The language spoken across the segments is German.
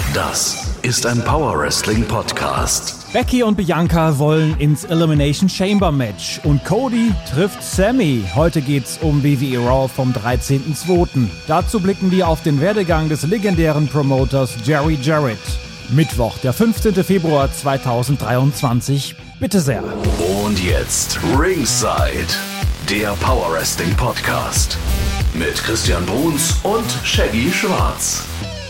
Das ist ein Power Wrestling Podcast. Becky und Bianca wollen ins Elimination Chamber Match und Cody trifft Sammy. Heute geht's um WWE Raw vom 13.02. Dazu blicken wir auf den Werdegang des legendären Promoters Jerry Jarrett. Mittwoch, der 15. Februar 2023. Bitte sehr. Und jetzt Ringside, der Power Wrestling Podcast mit Christian Bruns und Shaggy Schwarz.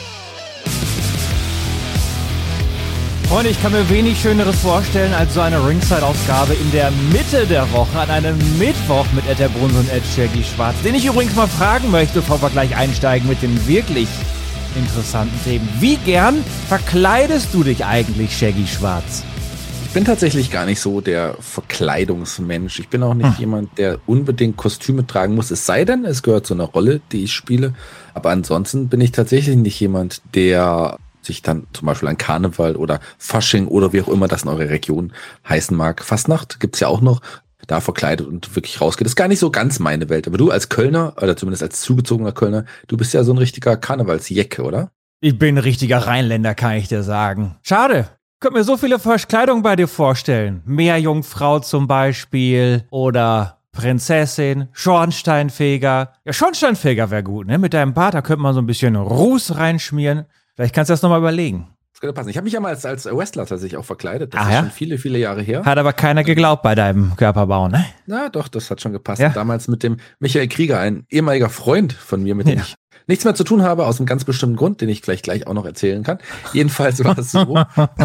Freunde, ich kann mir wenig Schöneres vorstellen als so eine Ringside-Ausgabe in der Mitte der Woche, an einem Mittwoch mit Ed der Bruns und Ed Shaggy Schwarz, den ich übrigens mal fragen möchte, bevor wir gleich einsteigen mit den wirklich interessanten Themen. Wie gern verkleidest du dich eigentlich, Shaggy Schwarz? Ich bin tatsächlich gar nicht so der Verkleidungsmensch. Ich bin auch nicht jemand, der unbedingt Kostüme tragen muss. Es sei denn, es gehört zu einer Rolle, die ich spiele. Aber ansonsten bin ich tatsächlich nicht jemand, der sich dann zum Beispiel an Karneval oder Fasching oder wie auch immer das in eurer Region heißen mag. Fastnacht gibt's ja auch noch, da verkleidet und wirklich rausgeht. Das ist gar nicht so ganz meine Welt. Aber du als Kölner, oder zumindest als zugezogener Kölner, du bist ja so ein richtiger Karnevalsjecke, oder? Ich bin ein richtiger Rheinländer, kann ich dir sagen. Schade. Ich könnte mir so viele Verkleidungen bei dir vorstellen. Meerjungfrau zum Beispiel oder Prinzessin, Schornsteinfeger. Ja, Schornsteinfeger wäre gut, ne? Mit deinem Bart, da könnte man so ein bisschen Ruß reinschmieren. Vielleicht kannst du das nochmal überlegen. Das könnte passen. Ich habe mich ja mal als Wrestler tatsächlich auch verkleidet. Das ist ja? schon viele, viele Jahre her. Hat aber keiner geglaubt bei deinem Körperbau, ne? Na doch, das hat schon gepasst. Ja? Damals mit dem Michael Krieger, ein ehemaliger Freund von mir, mit dem ich nichts mehr zu tun habe, aus einem ganz bestimmten Grund, den ich gleich auch noch erzählen kann. Jedenfalls war es so,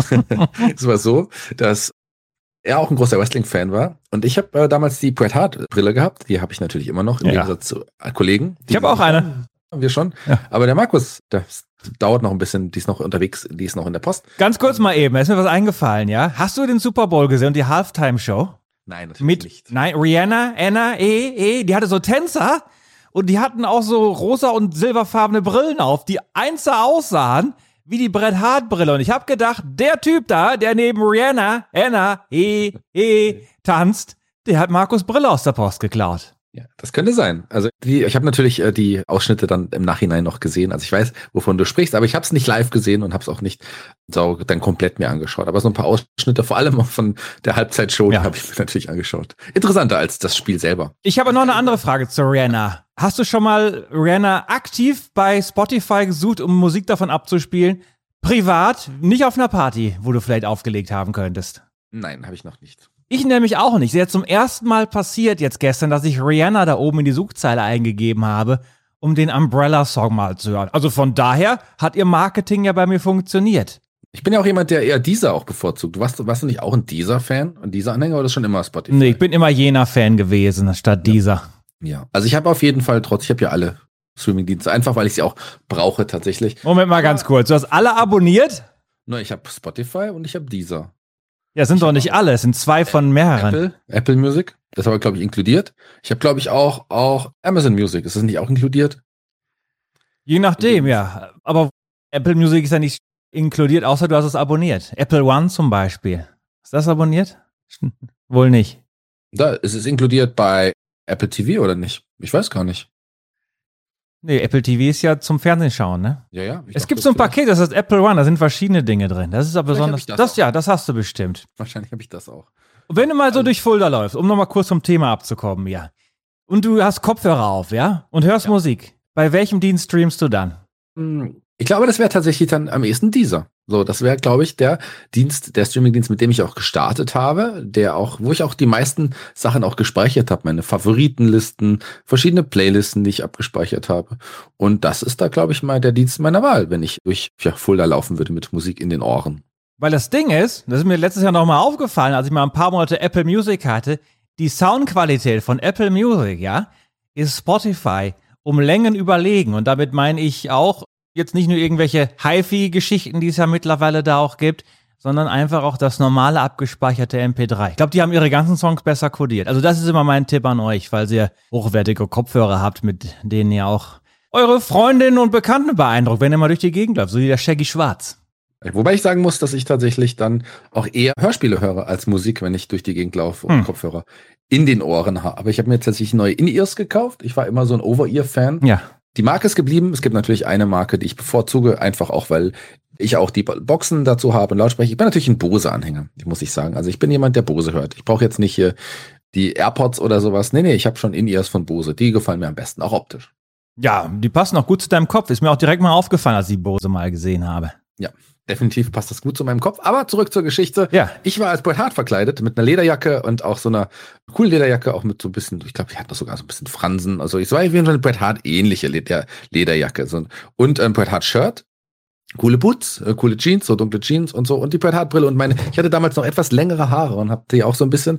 dass er auch ein großer Wrestling-Fan war. Und ich habe damals die Bret Hart-Brille gehabt. Die habe ich natürlich immer noch, im Gegensatz zu Kollegen. Ich habe auch eine. Haben wir schon. Ja. Aber der Markus, das dauert noch ein bisschen, die ist noch unterwegs, die ist noch in der Post. Ganz kurz mal eben, ist mir was eingefallen, ja? Hast du den Super Bowl gesehen und die Halftime-Show? Nein, natürlich nicht. Nein, Rihanna, Anna, die hatte so Tänzer und die hatten auch so rosa und silberfarbene Brillen auf, die eins aussahen wie die Bret Hart-Brille. Und ich habe gedacht, der Typ da, der neben Rihanna, Anna, tanzt, der hat Markus Brille aus der Post geklaut. Ja, das könnte sein. Also ich habe natürlich die Ausschnitte dann im Nachhinein noch gesehen. Also ich weiß, wovon du sprichst, aber ich habe es nicht live gesehen und habe es auch nicht so dann komplett mir angeschaut. Aber so ein paar Ausschnitte, vor allem auch von der Halbzeitshow, die habe ich mir natürlich angeschaut. Interessanter als das Spiel selber. Ich habe noch eine andere Frage zu Rihanna. Hast du schon mal Rihanna aktiv bei Spotify gesucht, um Musik davon abzuspielen? Privat, nicht auf einer Party, wo du vielleicht aufgelegt haben könntest? Nein, habe ich noch nicht. Ich nämlich auch nicht. Es ist jetzt zum ersten Mal passiert jetzt gestern, dass ich Rihanna da oben in die Suchzeile eingegeben habe, um den Umbrella-Song mal zu hören. Also von daher hat ihr Marketing ja bei mir funktioniert. Ich bin ja auch jemand, der eher Deezer auch bevorzugt. Warst du nicht auch ein Deezer-Fan? Ein Deezer-Anhänger oder schon immer Spotify? Nee, ich bin immer Jena-Fan gewesen, statt Deezer. Ja, also ich habe auf jeden Fall ich habe ja alle Streaming-Dienste, einfach weil ich sie auch brauche tatsächlich. Moment mal ganz kurz, du hast alle abonniert? Nein, ich habe Spotify und ich habe Deezer. Ja, sind doch nicht alle, es sind zwei von mehreren. Apple Music, das habe ich, glaube ich, inkludiert. Ich habe, glaube ich, auch Amazon Music. Ist das nicht auch inkludiert? Je nachdem, ja. Aber Apple Music ist ja nicht inkludiert, außer du hast es abonniert. Apple One zum Beispiel. Ist das abonniert? Wohl nicht. Da ist es inkludiert bei Apple TV oder nicht? Ich weiß gar nicht. Nee, Apple TV ist ja zum Fernsehen schauen, ne? Ja. Es gibt so ein Paket, das heißt Apple One, da sind verschiedene Dinge drin. Das ist aber besonders. Das hast du bestimmt. Wahrscheinlich habe ich das auch. Und wenn du mal so durch Fulda läufst, um nochmal kurz zum Thema abzukommen, ja. Und du hast Kopfhörer auf, ja? Und hörst Musik. Bei welchem Dienst streamst du dann? Ich glaube, das wäre tatsächlich dann am ehesten dieser. So, das wäre, glaube ich, der Streamingdienst, mit dem ich auch gestartet habe, wo ich auch die meisten Sachen auch gespeichert habe, meine Favoritenlisten, verschiedene Playlisten, die ich abgespeichert habe. Und das ist da, glaube ich, mal der Dienst meiner Wahl, wenn ich durch Fulda laufen würde mit Musik in den Ohren. Weil das Ding ist mir letztes Jahr nochmal aufgefallen, als ich mal ein paar Monate Apple Music hatte, die Soundqualität von Apple Music, ja, ist Spotify um Längen überlegen. Und damit meine ich auch, jetzt nicht nur irgendwelche HiFi-Geschichten, die es ja mittlerweile da auch gibt, sondern einfach auch das normale abgespeicherte MP3. Ich glaube, die haben ihre ganzen Songs besser kodiert. Also das ist immer mein Tipp an euch, falls ihr hochwertige Kopfhörer habt, mit denen ihr auch eure Freundinnen und Bekannten beeindruckt, wenn ihr mal durch die Gegend läuft, so wie der Shaggy Schwarz. Wobei ich sagen muss, dass ich tatsächlich dann auch eher Hörspiele höre als Musik, wenn ich durch die Gegend laufe und Kopfhörer in den Ohren habe. Aber ich habe mir tatsächlich neue In-Ears gekauft. Ich war immer so ein Over-Ear-Fan. Ja. Die Marke ist geblieben. Es gibt natürlich eine Marke, die ich bevorzuge, einfach auch, weil ich auch die Boxen dazu habe und Lautsprecher. Ich bin natürlich ein Bose-Anhänger, muss ich sagen. Also ich bin jemand, der Bose hört. Ich brauche jetzt nicht hier die AirPods oder sowas. Nee, ich habe schon In-Ears von Bose. Die gefallen mir am besten, auch optisch. Ja, die passen auch gut zu deinem Kopf. Ist mir auch direkt mal aufgefallen, als ich die Bose mal gesehen habe. Ja, definitiv passt das gut zu meinem Kopf. Aber zurück zur Geschichte. Ja. Ich war als Bret Hart verkleidet mit einer Lederjacke und auch so einer coolen Lederjacke, auch mit so ein bisschen, ich glaube, die hat noch sogar so ein bisschen Fransen. Also es war auf jeden Fall eine Bret Hart ähnliche Lederjacke. Und ein Bret Hart Shirt. Coole Boots, coole Jeans, so dunkle Jeans und so. Und die Bret Hart Brille. Und ich hatte damals noch etwas längere Haare und habe die auch so ein bisschen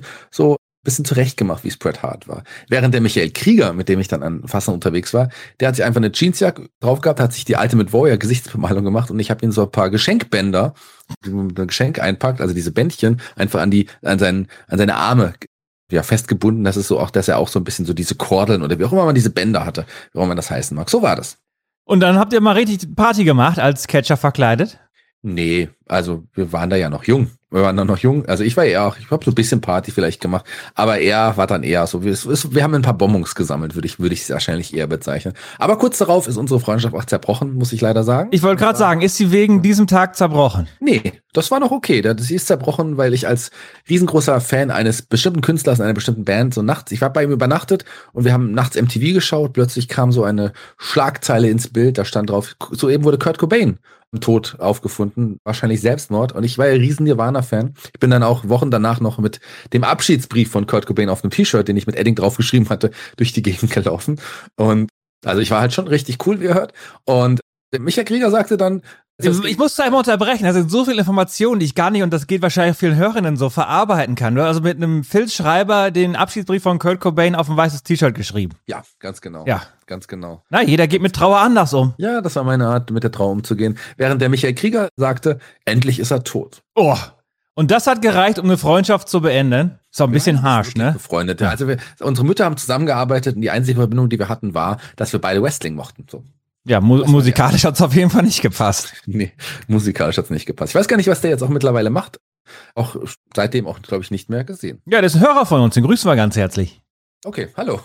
zurecht gemacht, wie es Bret Hart war. Während der Michael Krieger, mit dem ich dann an Fassern unterwegs war, der hat sich einfach eine Jeansjacke drauf gehabt, hat sich die Ultimate Warrior Gesichtsbemalung gemacht und ich habe ihm so ein paar Geschenkbänder, die man mit einem Geschenk einpackt, also diese Bändchen, einfach an seine Arme festgebunden, dass er auch so ein bisschen so diese Kordeln oder wie auch immer man diese Bänder hatte, wie auch immer man das heißen mag. So war das. Und dann habt ihr mal richtig Party gemacht, als Catcher verkleidet? Nee, also wir waren da ja noch jung. Also ich habe so ein bisschen Party vielleicht gemacht, aber er war dann eher so, wir haben ein paar Bonbons gesammelt, würde ich es wahrscheinlich eher bezeichnen. Aber kurz darauf ist unsere Freundschaft auch zerbrochen, muss ich leider sagen. Ich wollte gerade sagen, ist sie wegen diesem Tag zerbrochen? Nee, das war noch okay. Sie ist zerbrochen, weil ich als riesengroßer Fan eines bestimmten Künstlers, einer bestimmten Band, so nachts, ich war bei ihm übernachtet und wir haben nachts MTV geschaut, plötzlich kam so eine Schlagzeile ins Bild, da stand drauf, soeben wurde Kurt Cobain tot aufgefunden, wahrscheinlich Selbstmord. Und ich war ja riesen Nirvana-Fan. Ich bin dann auch Wochen danach noch mit dem Abschiedsbrief von Kurt Cobain auf einem T-Shirt, den ich mit Edding draufgeschrieben hatte, durch die Gegend gelaufen. Und also ich war halt schon richtig cool, wie ihr hört. Und Michael Krieger sagte dann, ich muss da einmal unterbrechen, das sind so viele Informationen, die ich gar nicht, und das geht wahrscheinlich vielen Hörerinnen so, verarbeiten kann. Du hast also mit einem Filzschreiber den Abschiedsbrief von Kurt Cobain auf ein weißes T-Shirt geschrieben. Ja, ganz genau. Ja. Ganz genau. Na, jeder geht mit Trauer anders um. Ja, das war meine Art, mit der Trauer umzugehen. Während der Michael Krieger sagte, endlich ist er tot. Oh. Und das hat gereicht, um eine Freundschaft zu beenden? Ist auch ein bisschen harsch, ne? Befreundet. Ja. Also unsere Mütter haben zusammengearbeitet und die einzige Verbindung, die wir hatten, war, dass wir beide Wrestling mochten. So. Ja, musikalisch hat's auf jeden Fall nicht gepasst. Nee, musikalisch hat's nicht gepasst. Ich weiß gar nicht, was der jetzt auch mittlerweile macht. Auch seitdem auch, glaube ich, nicht mehr gesehen. Ja, der ist ein Hörer von uns, den grüßen wir ganz herzlich. Okay, hallo.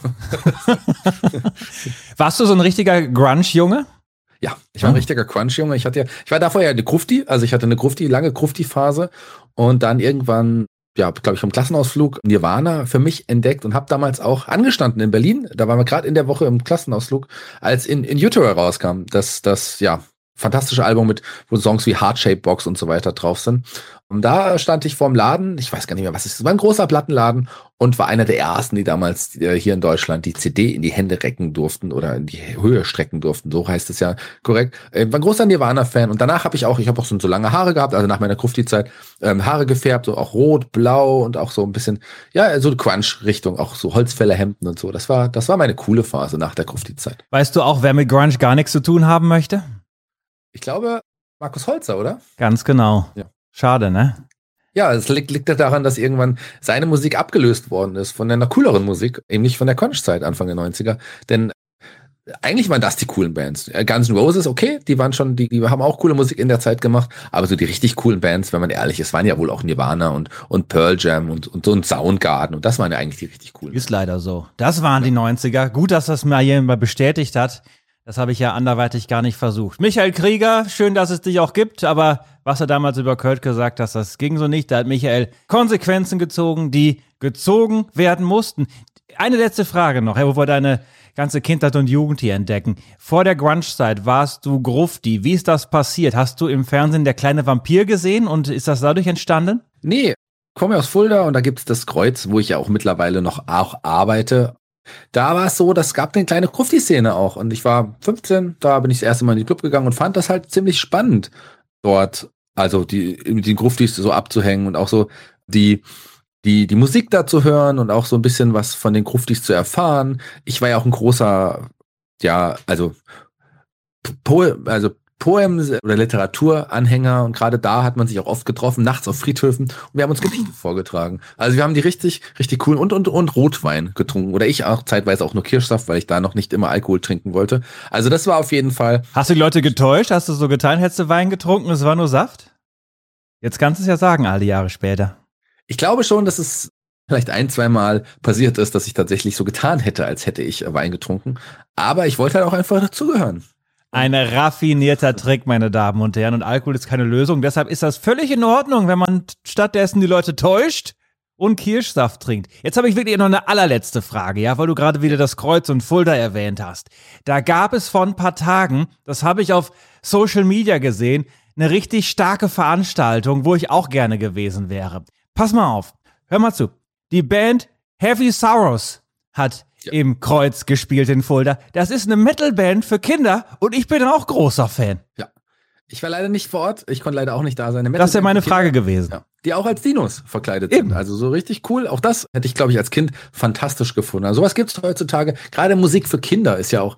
Warst du so ein richtiger Grunge-Junge? Ja, ich war ein richtiger Grunge-Junge. Ich war davor ja eine Grufti, also ich hatte eine lange Grufti-Phase und dann irgendwann, glaube ich, vom Klassenausflug Nirvana für mich entdeckt und habe damals auch angestanden in Berlin. Da waren wir gerade in der Woche im Klassenausflug, als in Utero rauskam, das fantastische Album wo Songs wie Heart Shape Box und so weiter drauf sind. Und da stand ich vorm Laden, ich weiß gar nicht mehr, was es ist, es war ein großer Plattenladen und war einer der ersten, die damals hier in Deutschland die CD in die Hände recken durften oder in die Höhe strecken durften, so heißt es ja korrekt. War ein großer Nirvana-Fan und danach habe ich auch so lange Haare gehabt, also nach meiner Grufti-Zeit, Haare gefärbt, so auch rot, blau und auch so ein bisschen, so Grunge-Richtung, auch so Holzfällerhemden und so. Das war meine coole Phase nach der Grufti-Zeit. Weißt du auch, wer mit Grunge gar nichts zu tun haben möchte? Ich glaube, Markus Holzer, oder? Ganz genau. Ja. Schade, ne? Ja, es liegt ja daran, dass irgendwann seine Musik abgelöst worden ist von einer cooleren Musik, eben nicht von der Grunge-Zeit Anfang der 90er. Denn eigentlich waren das die coolen Bands. Guns N' Roses, okay, die haben auch coole Musik in der Zeit gemacht, aber so die richtig coolen Bands, wenn man ehrlich ist, waren ja wohl auch Nirvana und Pearl Jam und so ein Soundgarden und das waren ja eigentlich die richtig coolen. Ist leider so. Das waren die 90er. Gut, dass das mal jemand bestätigt hat. Das habe ich ja anderweitig gar nicht versucht. Michael Krieger, schön, dass es dich auch gibt, aber was er damals über Kurt gesagt hat, das ging so nicht. Da hat Michael Konsequenzen gezogen, die gezogen werden mussten. Eine letzte Frage noch, wo wir deine ganze Kindheit und Jugend hier entdecken. Vor der Grunge-Zeit warst du Grufti. Wie ist das passiert? Hast du im Fernsehen Der kleine Vampir gesehen und ist das dadurch entstanden? Nee, ich komme aus Fulda und da gibt's das Kreuz, wo ich ja auch mittlerweile noch auch arbeite. Da war es so, das gab eine kleine Grufti-Szene auch und ich war 15, da bin ich das erste Mal in den Club gegangen und fand das halt ziemlich spannend, dort also mit den Gruftis so abzuhängen und auch so die Musik da zu hören und auch so ein bisschen was von den Gruftis zu erfahren. Ich war ja auch ein großer, Poem- oder Literaturanhänger und gerade da hat man sich auch oft getroffen, nachts auf Friedhöfen und wir haben uns Gedichte vorgetragen. Also wir haben die richtig, richtig coolen und Rotwein getrunken oder ich auch zeitweise auch nur Kirschsaft, weil ich da noch nicht immer Alkohol trinken wollte. Also das war auf jeden Fall. Hast du die Leute getäuscht? Hast du so getan, hättest du Wein getrunken, es war nur Saft? Jetzt kannst du es ja sagen, alle Jahre später. Ich glaube schon, dass es vielleicht 1-2 Mal passiert ist, dass ich tatsächlich so getan hätte, als hätte ich Wein getrunken. Aber ich wollte halt auch einfach dazugehören. Ein raffinierter Trick, meine Damen und Herren. Und Alkohol ist keine Lösung. Deshalb ist das völlig in Ordnung, wenn man stattdessen die Leute täuscht und Kirschsaft trinkt. Jetzt habe ich wirklich noch eine allerletzte Frage, ja, weil du gerade wieder das Kreuz und Fulda erwähnt hast. Da gab es vor ein paar Tagen, das habe ich auf Social Media gesehen, eine richtig starke Veranstaltung, wo ich auch gerne gewesen wäre. Pass mal auf, hör mal zu. Die Band Heavy Sorrows hat im Kreuz gespielt in Fulda. Das ist eine Metalband für Kinder und ich bin auch großer Fan. Ja. Ich war leider nicht vor Ort. Ich konnte leider auch nicht da sein. Das ist ja meine Frage gewesen. Ja. Die auch als Dinos verkleidet sind. Also so richtig cool. Auch das hätte ich, glaube ich, als Kind fantastisch gefunden. Also sowas gibt es heutzutage. Gerade Musik für Kinder ist ja auch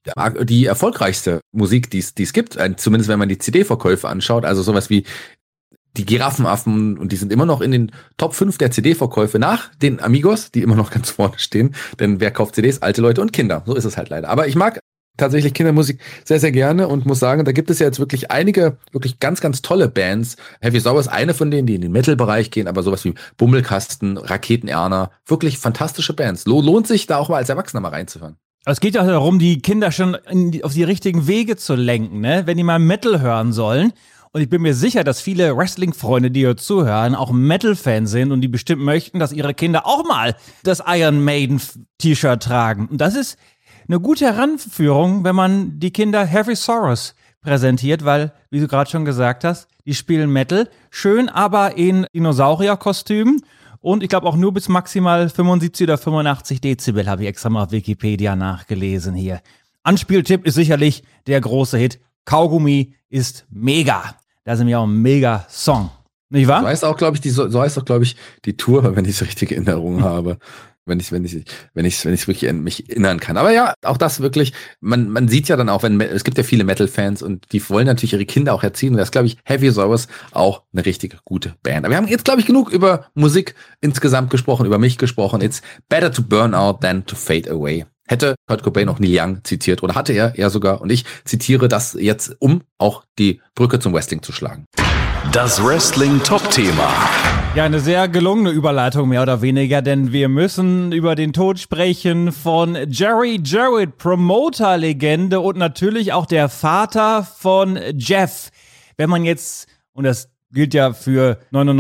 die erfolgreichste Musik, die es gibt. Zumindest wenn man die CD-Verkäufe anschaut. Also sowas wie die Giraffenaffen, und die sind immer noch in den Top 5 der CD-Verkäufe nach den Amigos, die immer noch ganz vorne stehen. Denn wer kauft CDs? Alte Leute und Kinder. So ist es halt leider. Aber ich mag tatsächlich Kindermusik sehr, sehr gerne und muss sagen, da gibt es ja jetzt wirklich einige wirklich ganz, ganz tolle Bands. Heavy Sorrows ist eine von denen, die in den Metal-Bereich gehen, aber sowas wie Bummelkasten, Raketenerner, wirklich fantastische Bands. Lohnt sich da auch mal als Erwachsener mal reinzuhören. Es geht ja darum, die Kinder schon auf die richtigen Wege zu lenken, ne? Wenn die mal Metal hören sollen. Und ich bin mir sicher, dass viele Wrestling-Freunde, die hier zuhören, auch Metal-Fans sind und die bestimmt möchten, dass ihre Kinder auch mal das Iron Maiden-T-Shirt tragen. Und das ist eine gute Heranführung, wenn man die Kinder Heavy Sorrows präsentiert, weil, wie du gerade schon gesagt hast, die spielen Metal, schön aber in Dinosaurier-Kostümen und ich glaube auch nur bis maximal 75 oder 85 Dezibel, habe ich extra mal auf Wikipedia nachgelesen hier. Anspieltipp ist sicherlich der große Hit Kaugummi ist mega. Das ist nämlich auch ein mega Song. Nicht wahr? So heißt auch, glaube ich, die Tour, wenn ich so richtige Erinnerungen habe. Wenn ich wirklich an mich erinnern kann. Aber ja, auch das wirklich, man sieht ja dann auch, es gibt ja viele Metal-Fans und die wollen natürlich ihre Kinder auch erziehen. Und das glaube ich, Heavy Sorrows auch eine richtig gute Band. Aber wir haben jetzt, glaube ich, genug über Musik insgesamt gesprochen, über mich gesprochen. It's better to burn out than to fade away. Hätte Kurt Cobain auch Neil Young zitiert oder hatte er sogar. Und ich zitiere das jetzt, um auch die Brücke zum Wrestling zu schlagen. Das Wrestling-Top-Thema. Ja, eine sehr gelungene Überleitung, mehr oder weniger, denn wir müssen über den Tod sprechen von Jerry Jarrett, Promoter-Legende und natürlich auch der Vater von Jeff. Wenn man jetzt, und das gilt ja für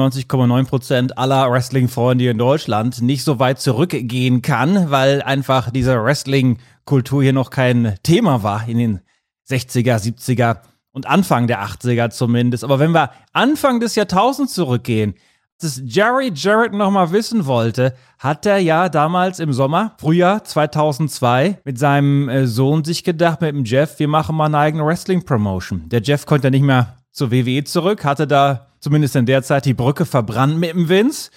99,9% aller Wrestling-Freunde in Deutschland, nicht so weit zurückgehen kann, weil einfach diese Wrestling-Kultur hier noch kein Thema war in den 60er, 70er und Anfang der 80er zumindest. Aber wenn wir Anfang des Jahrtausends zurückgehen, dass Jerry Jarrett noch mal wissen wollte, hat er ja damals im Frühjahr 2002 mit seinem Sohn sich gedacht, mit dem Jeff, wir machen mal eine eigene Wrestling-Promotion. Der Jeff konnte ja nicht mehr zur WWE zurück, hatte da zumindest in der Zeit die Brücke verbrannt mit dem Vince.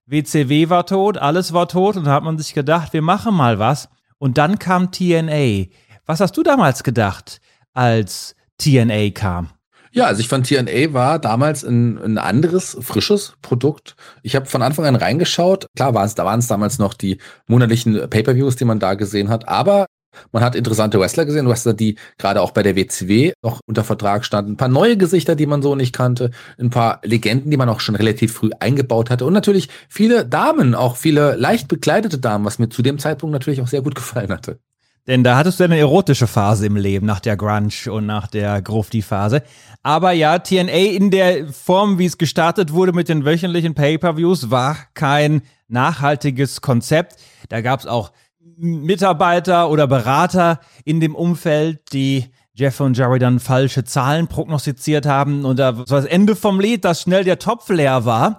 WCW war tot, alles war tot und da hat man sich gedacht, wir machen mal was. Und dann kam TNA. Was hast du damals gedacht, als TNA kam? Ja, also ich fand TNA war damals ein anderes, frisches Produkt. Ich habe von Anfang an reingeschaut. Klar da waren es damals noch die monatlichen Pay-Per-Views, die man da gesehen hat. Aber man hat interessante Wrestler gesehen, Wrestler, die gerade auch bei der WCW noch unter Vertrag standen. Ein paar neue Gesichter, die man so nicht kannte. Ein paar Legenden, die man auch schon relativ früh eingebaut hatte. Und natürlich viele Damen, auch viele leicht bekleidete Damen, was mir zu dem Zeitpunkt natürlich auch sehr gut gefallen hatte. Denn da hattest du eine erotische Phase im Leben, nach der Grunge und nach der Grufti-Phase. Aber ja, TNA in der Form, wie es gestartet wurde mit den wöchentlichen Pay-Per-Views, war kein nachhaltiges Konzept. Da gab es auch Mitarbeiter oder Berater in dem Umfeld, die Jeff und Jerry dann falsche Zahlen prognostiziert haben. Und da war das Ende vom Lied, dass schnell der Topf leer war.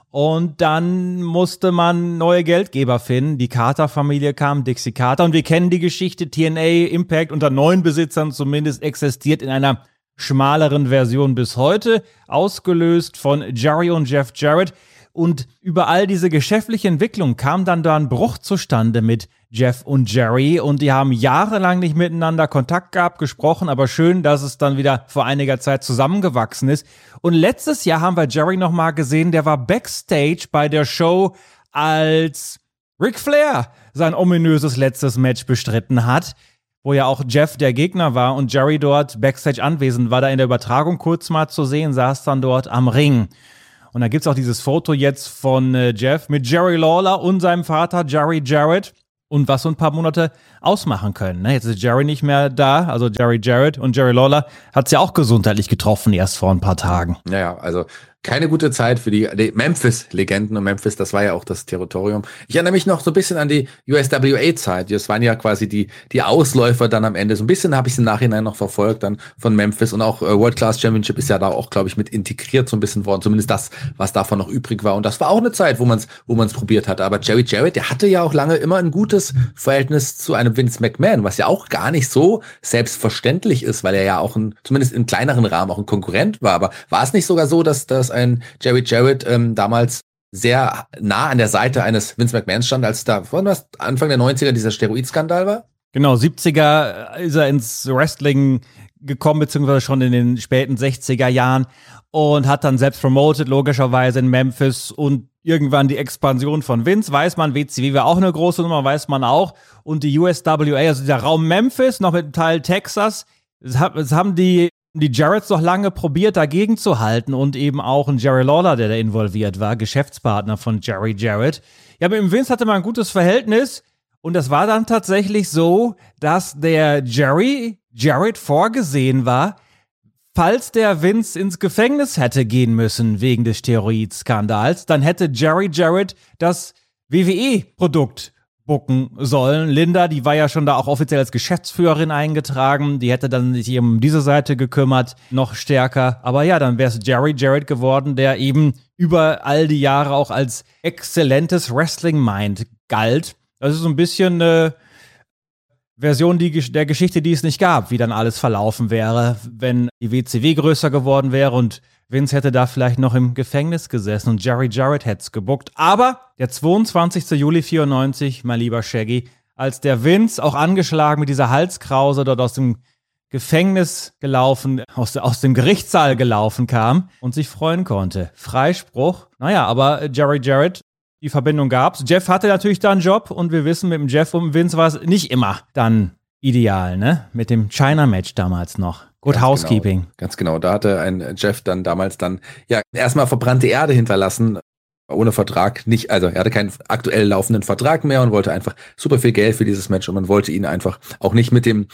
Und dann musste man neue Geldgeber finden. Die Carter-Familie kam, Dixie Carter. Und wir kennen die Geschichte, TNA Impact unter neuen Besitzern zumindest existiert in einer schmaleren Version bis heute. Ausgelöst von Jerry und Jeff Jarrett. Und über all diese geschäftliche Entwicklung kam dann da ein Bruch zustande mit Jeff und Jerry. Und die haben jahrelang nicht miteinander Kontakt gehabt, gesprochen. Aber schön, dass es dann wieder vor einiger Zeit zusammengewachsen ist. Und letztes Jahr haben wir Jerry noch mal gesehen, der war Backstage bei der Show, als Ric Flair sein ominöses letztes Match bestritten hat, wo ja auch Jeff der Gegner war und Jerry dort Backstage anwesend war, da in der Übertragung kurz mal zu sehen, saß dann dort am Ring. Und da gibt's auch dieses Foto jetzt von Jeff mit Jerry Lawler und seinem Vater Jerry Jarrett. Und was so ein paar Monate ausmachen können. Ne? Jetzt ist Jerry nicht mehr da, also Jerry Jarrett und Jerry Lawler hat es ja auch gesundheitlich getroffen, erst vor ein paar Tagen. Naja, also keine gute Zeit für die Memphis-Legenden, und Memphis, das war ja auch das Territorium. Ich erinnere mich noch so ein bisschen an die USWA-Zeit. Das waren ja quasi die Ausläufer dann am Ende. So ein bisschen habe ich es im Nachhinein noch verfolgt dann von Memphis, und auch World Class Championship ist ja da auch, glaube ich, mit integriert so ein bisschen worden. Zumindest das, was davon noch übrig war. Und das war auch eine Zeit, wo man es probiert hatte. Aber Jerry Jarrett, der hatte ja auch lange immer ein gutes Verhältnis zu einem Vince McMahon, was ja auch gar nicht so selbstverständlich ist, weil er ja auch zumindest im kleineren Rahmen auch ein Konkurrent war. Aber war es nicht sogar so, dass ein Jerry Jarrett damals sehr nah an der Seite eines Vince McMahon stand, als da Anfang der 90er dieser Steroidskandal war? Genau, 70er ist er ins Wrestling gekommen, beziehungsweise schon in den späten 60er Jahren und hat dann selbst promoted, logischerweise in Memphis, und irgendwann die Expansion von Vince, weiß man, WCW war auch eine große Nummer, weiß man auch, und die USWA, also der Raum Memphis, noch mit dem Teil Texas, das haben die Jarretts doch lange probiert, dagegen zu halten, und eben auch ein Jerry Lawler, der da involviert war, Geschäftspartner von Jerry Jarrett. Ja, mit dem Vince hatte man ein gutes Verhältnis, und das war dann tatsächlich so, dass der Jerry Jarrett vorgesehen war, falls der Vince ins Gefängnis hätte gehen müssen wegen des Steroidskandals, dann hätte Jerry Jarrett das WWE-Produkt bucken sollen. Linda, die war ja schon da auch offiziell als Geschäftsführerin eingetragen, die hätte dann sich um diese Seite gekümmert, noch stärker. Aber ja, dann wäre es Jerry Jarrett geworden, der eben über all die Jahre auch als exzellentes Wrestling-Mind galt. Das ist so ein bisschen eine Version der Geschichte, die es nicht gab, wie dann alles verlaufen wäre, wenn die WCW größer geworden wäre und Vince hätte da vielleicht noch im Gefängnis gesessen und Jerry Jarrett hätte es gebuckt. Aber der 22. Juli 94, mein lieber Shaggy, als der Vince auch angeschlagen mit dieser Halskrause dort aus dem Gefängnis gelaufen, aus dem Gerichtssaal gelaufen kam und sich freuen konnte. Freispruch. Naja, aber Jerry Jarrett, die Verbindung gab's. Jeff hatte natürlich da einen Job, und wir wissen, mit dem Jeff und Vince war es nicht immer dann ideal, ne? Mit dem China-Match damals noch. Good Housekeeping. Genau, ganz genau. Da hatte ein Jeff dann damals erstmal verbrannte Erde hinterlassen, ohne Vertrag. Er hatte keinen aktuell laufenden Vertrag mehr und wollte einfach super viel Geld für dieses Match, und man wollte ihn einfach auch nicht mit dem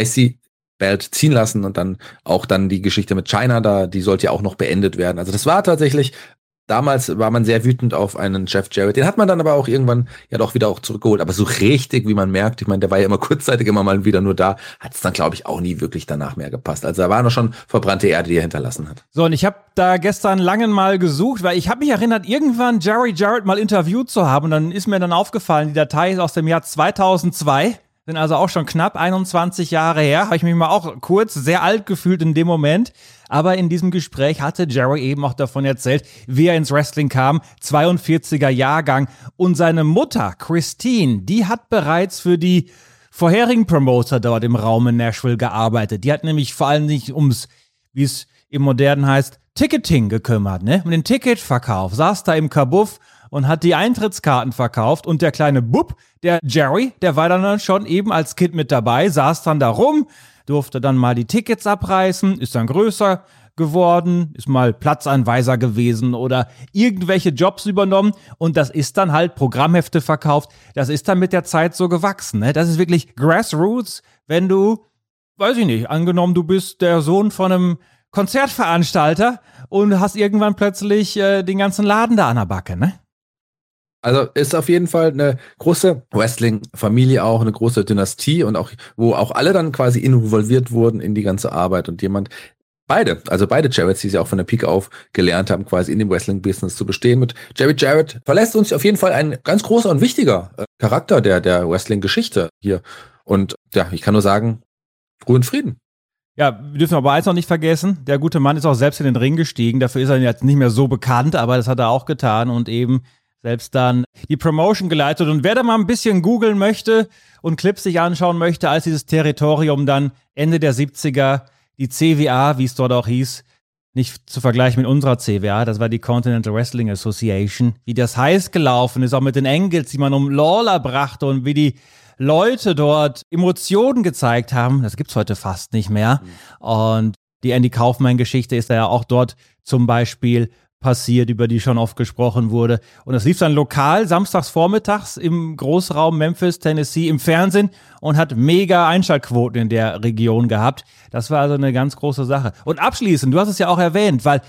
IC-Belt ziehen lassen, und dann die Geschichte mit China, die sollte ja auch noch beendet werden. Also das war tatsächlich, damals war man sehr wütend auf einen Jeff Jarrett. Den hat man dann aber auch irgendwann ja doch wieder auch zurückgeholt. Aber so richtig, wie man merkt, ich meine, der war ja immer kurzzeitig immer mal wieder nur da, hat es dann, glaube ich, auch nie wirklich danach mehr gepasst. Also da war noch schon verbrannte Erde, die er hinterlassen hat. So, und ich habe da gestern lange mal gesucht, weil ich habe mich erinnert, irgendwann Jerry Jarrett mal interviewt zu haben. Und dann ist mir dann aufgefallen, die Datei ist aus dem Jahr 2002. Sind also auch schon knapp 21 Jahre her. Habe ich mich mal auch kurz sehr alt gefühlt in dem Moment. Aber in diesem Gespräch hatte Jerry eben auch davon erzählt, wie er ins Wrestling kam, 42er Jahrgang. Und seine Mutter, Christine, die hat bereits für die vorherigen Promoter dort im Raum in Nashville gearbeitet. Die hat nämlich vor allem nicht ums, wie es im Modernen heißt, Ticketing gekümmert, ne? Um den Ticketverkauf. Saß da im Kabuff und hat die Eintrittskarten verkauft, und der kleine Bub, der Jerry, der war dann schon eben als Kind mit dabei, saß dann da rum, durfte dann mal die Tickets abreißen, ist dann größer geworden, ist mal Platzanweiser gewesen oder irgendwelche Jobs übernommen, und das ist dann halt Programmhefte verkauft, das ist dann mit der Zeit so gewachsen, ne? Das ist wirklich Grassroots, wenn du, weiß ich nicht, angenommen du bist der Sohn von einem Konzertveranstalter und hast irgendwann plötzlich den ganzen Laden da an der Backe, ne? Also ist auf jeden Fall eine große Wrestling-Familie, auch eine große Dynastie, und auch, wo auch alle dann quasi involviert wurden in die ganze Arbeit, und beide Jarretts, die sie auch von der Pike auf gelernt haben, quasi in dem Wrestling-Business zu bestehen. Mit Jerry Jarrett verlässt uns auf jeden Fall ein ganz großer und wichtiger Charakter der Wrestling-Geschichte hier. Und ja, ich kann nur sagen, Ruhe und Frieden. Ja, wir dürfen aber eins noch nicht vergessen, der gute Mann ist auch selbst in den Ring gestiegen, dafür ist er jetzt nicht mehr so bekannt, aber das hat er auch getan und eben selbst dann die Promotion geleitet. Und wer da mal ein bisschen googeln möchte und Clips sich anschauen möchte, als dieses Territorium dann Ende der 70er, die CWA, wie es dort auch hieß, nicht zu vergleichen mit unserer CWA, das war die Continental Wrestling Association, wie das heiß gelaufen ist, auch mit den Engels, die man um Lawler brachte, und wie die Leute dort Emotionen gezeigt haben, das gibt's heute fast nicht mehr. Und die Andy Kaufman-Geschichte ist ja auch dort zum Beispiel passiert, über die schon oft gesprochen wurde. Und das lief dann lokal, samstags vormittags im Großraum Memphis, Tennessee, im Fernsehen und hat mega Einschaltquoten in der Region gehabt. Das war also eine ganz große Sache. Und abschließend, du hast es ja auch erwähnt, weil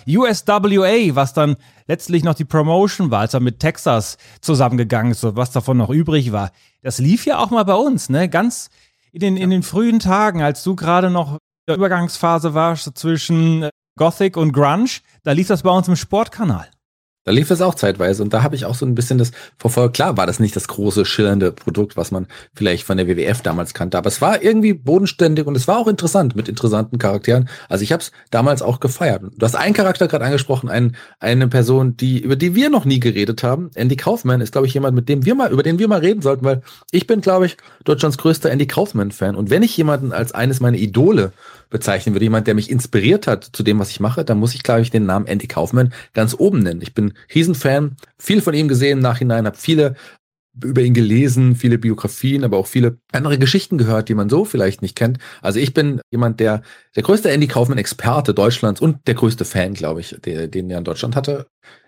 USWA, was dann letztlich noch die Promotion war, als er mit Texas zusammengegangen ist, so was davon noch übrig war, das lief ja auch mal bei uns, ne? Ganz in den frühen Tagen, als du gerade noch in der Übergangsphase warst zwischen Gothic und Grunge, da lief das bei uns im Sportkanal. Da lief es auch zeitweise und da habe ich auch so ein bisschen das verfolgt. Klar war das nicht das große, schillernde Produkt, was man vielleicht von der WWF damals kannte, aber es war irgendwie bodenständig und es war auch interessant mit interessanten Charakteren. Also ich habe es damals auch gefeiert. Du hast einen Charakter gerade angesprochen, eine Person, über die wir noch nie geredet haben. Andy Kaufman ist, glaube ich, jemand, über den wir mal reden sollten, weil ich bin, glaube ich, Deutschlands größter Andy Kaufman-Fan. Und wenn ich jemanden als eines meiner Idole bezeichnen würde, jemand, der mich inspiriert hat zu dem, was ich mache, dann muss ich, glaube ich, den Namen Andy Kaufman ganz oben nennen. Ich bin Riesenfan, viel von ihm gesehen im Nachhinein, habe viele über ihn gelesen, viele Biografien, aber auch viele andere Geschichten gehört, die man so vielleicht nicht kennt. Also ich bin jemand, der größte Andy Kaufman-Experte Deutschlands und der größte Fan, glaube ich, den er in Deutschland hatte.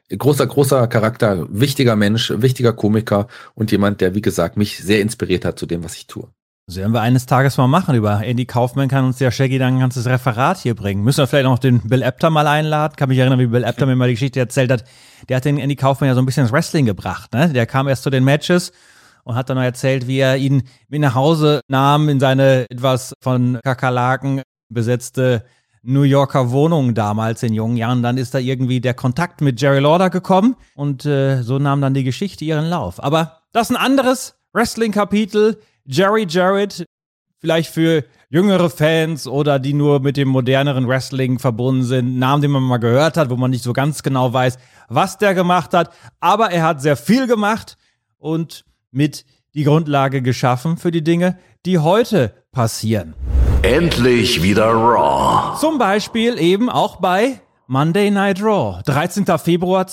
Großer Charakter, wichtiger Mensch, wichtiger Komiker und jemand, der, wie gesagt, mich sehr inspiriert hat zu dem, was ich tue. Das werden wir eines Tages mal machen. Über Andy Kaufman kann uns der Shaggy dann ein ganzes Referat hier bringen. Müssen wir vielleicht noch den Bill Apter mal einladen. Kann mich erinnern, wie Bill Apter mir mal die Geschichte erzählt hat. Der hat den Andy Kaufman ja so ein bisschen ins Wrestling gebracht, ne? Der kam erst zu den Matches und hat dann noch erzählt, wie er ihn mit nach Hause nahm in seine etwas von Kakerlaken besetzte New Yorker Wohnung damals in jungen Jahren. Dann ist da irgendwie der Kontakt mit Jerry Lawler gekommen und so nahm dann die Geschichte ihren Lauf. Aber das ist ein anderes Wrestling-Kapitel. Jerry Jarrett, vielleicht für jüngere Fans oder die nur mit dem moderneren Wrestling verbunden sind, Namen, den man mal gehört hat, wo man nicht so ganz genau weiß, was der gemacht hat. Aber er hat sehr viel gemacht und mit die Grundlage geschaffen für die Dinge, die heute passieren. Endlich wieder Raw. Zum Beispiel eben auch bei Monday Night Raw. 13. Februar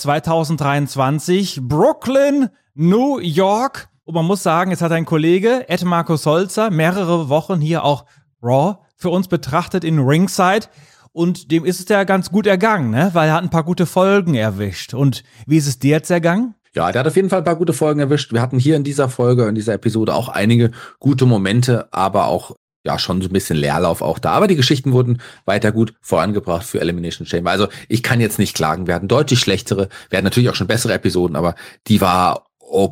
2023, Brooklyn, New York. Und man muss sagen, jetzt hat ein Kollege, Ed Markus Holzer, mehrere Wochen hier auch Raw für uns betrachtet in Ringside. Und dem ist es ja ganz gut ergangen, ne? Weil er hat ein paar gute Folgen erwischt. Und wie ist es dir jetzt ergangen? Ja, der hat auf jeden Fall ein paar gute Folgen erwischt. Wir hatten hier in dieser Folge, in dieser Episode auch einige gute Momente, aber auch ja schon so ein bisschen Leerlauf auch da. Aber die Geschichten wurden weiter gut vorangebracht für Elimination Chamber. Also ich kann jetzt nicht klagen. Wir hatten deutlich schlechtere, wir hatten natürlich auch schon bessere Episoden, aber die war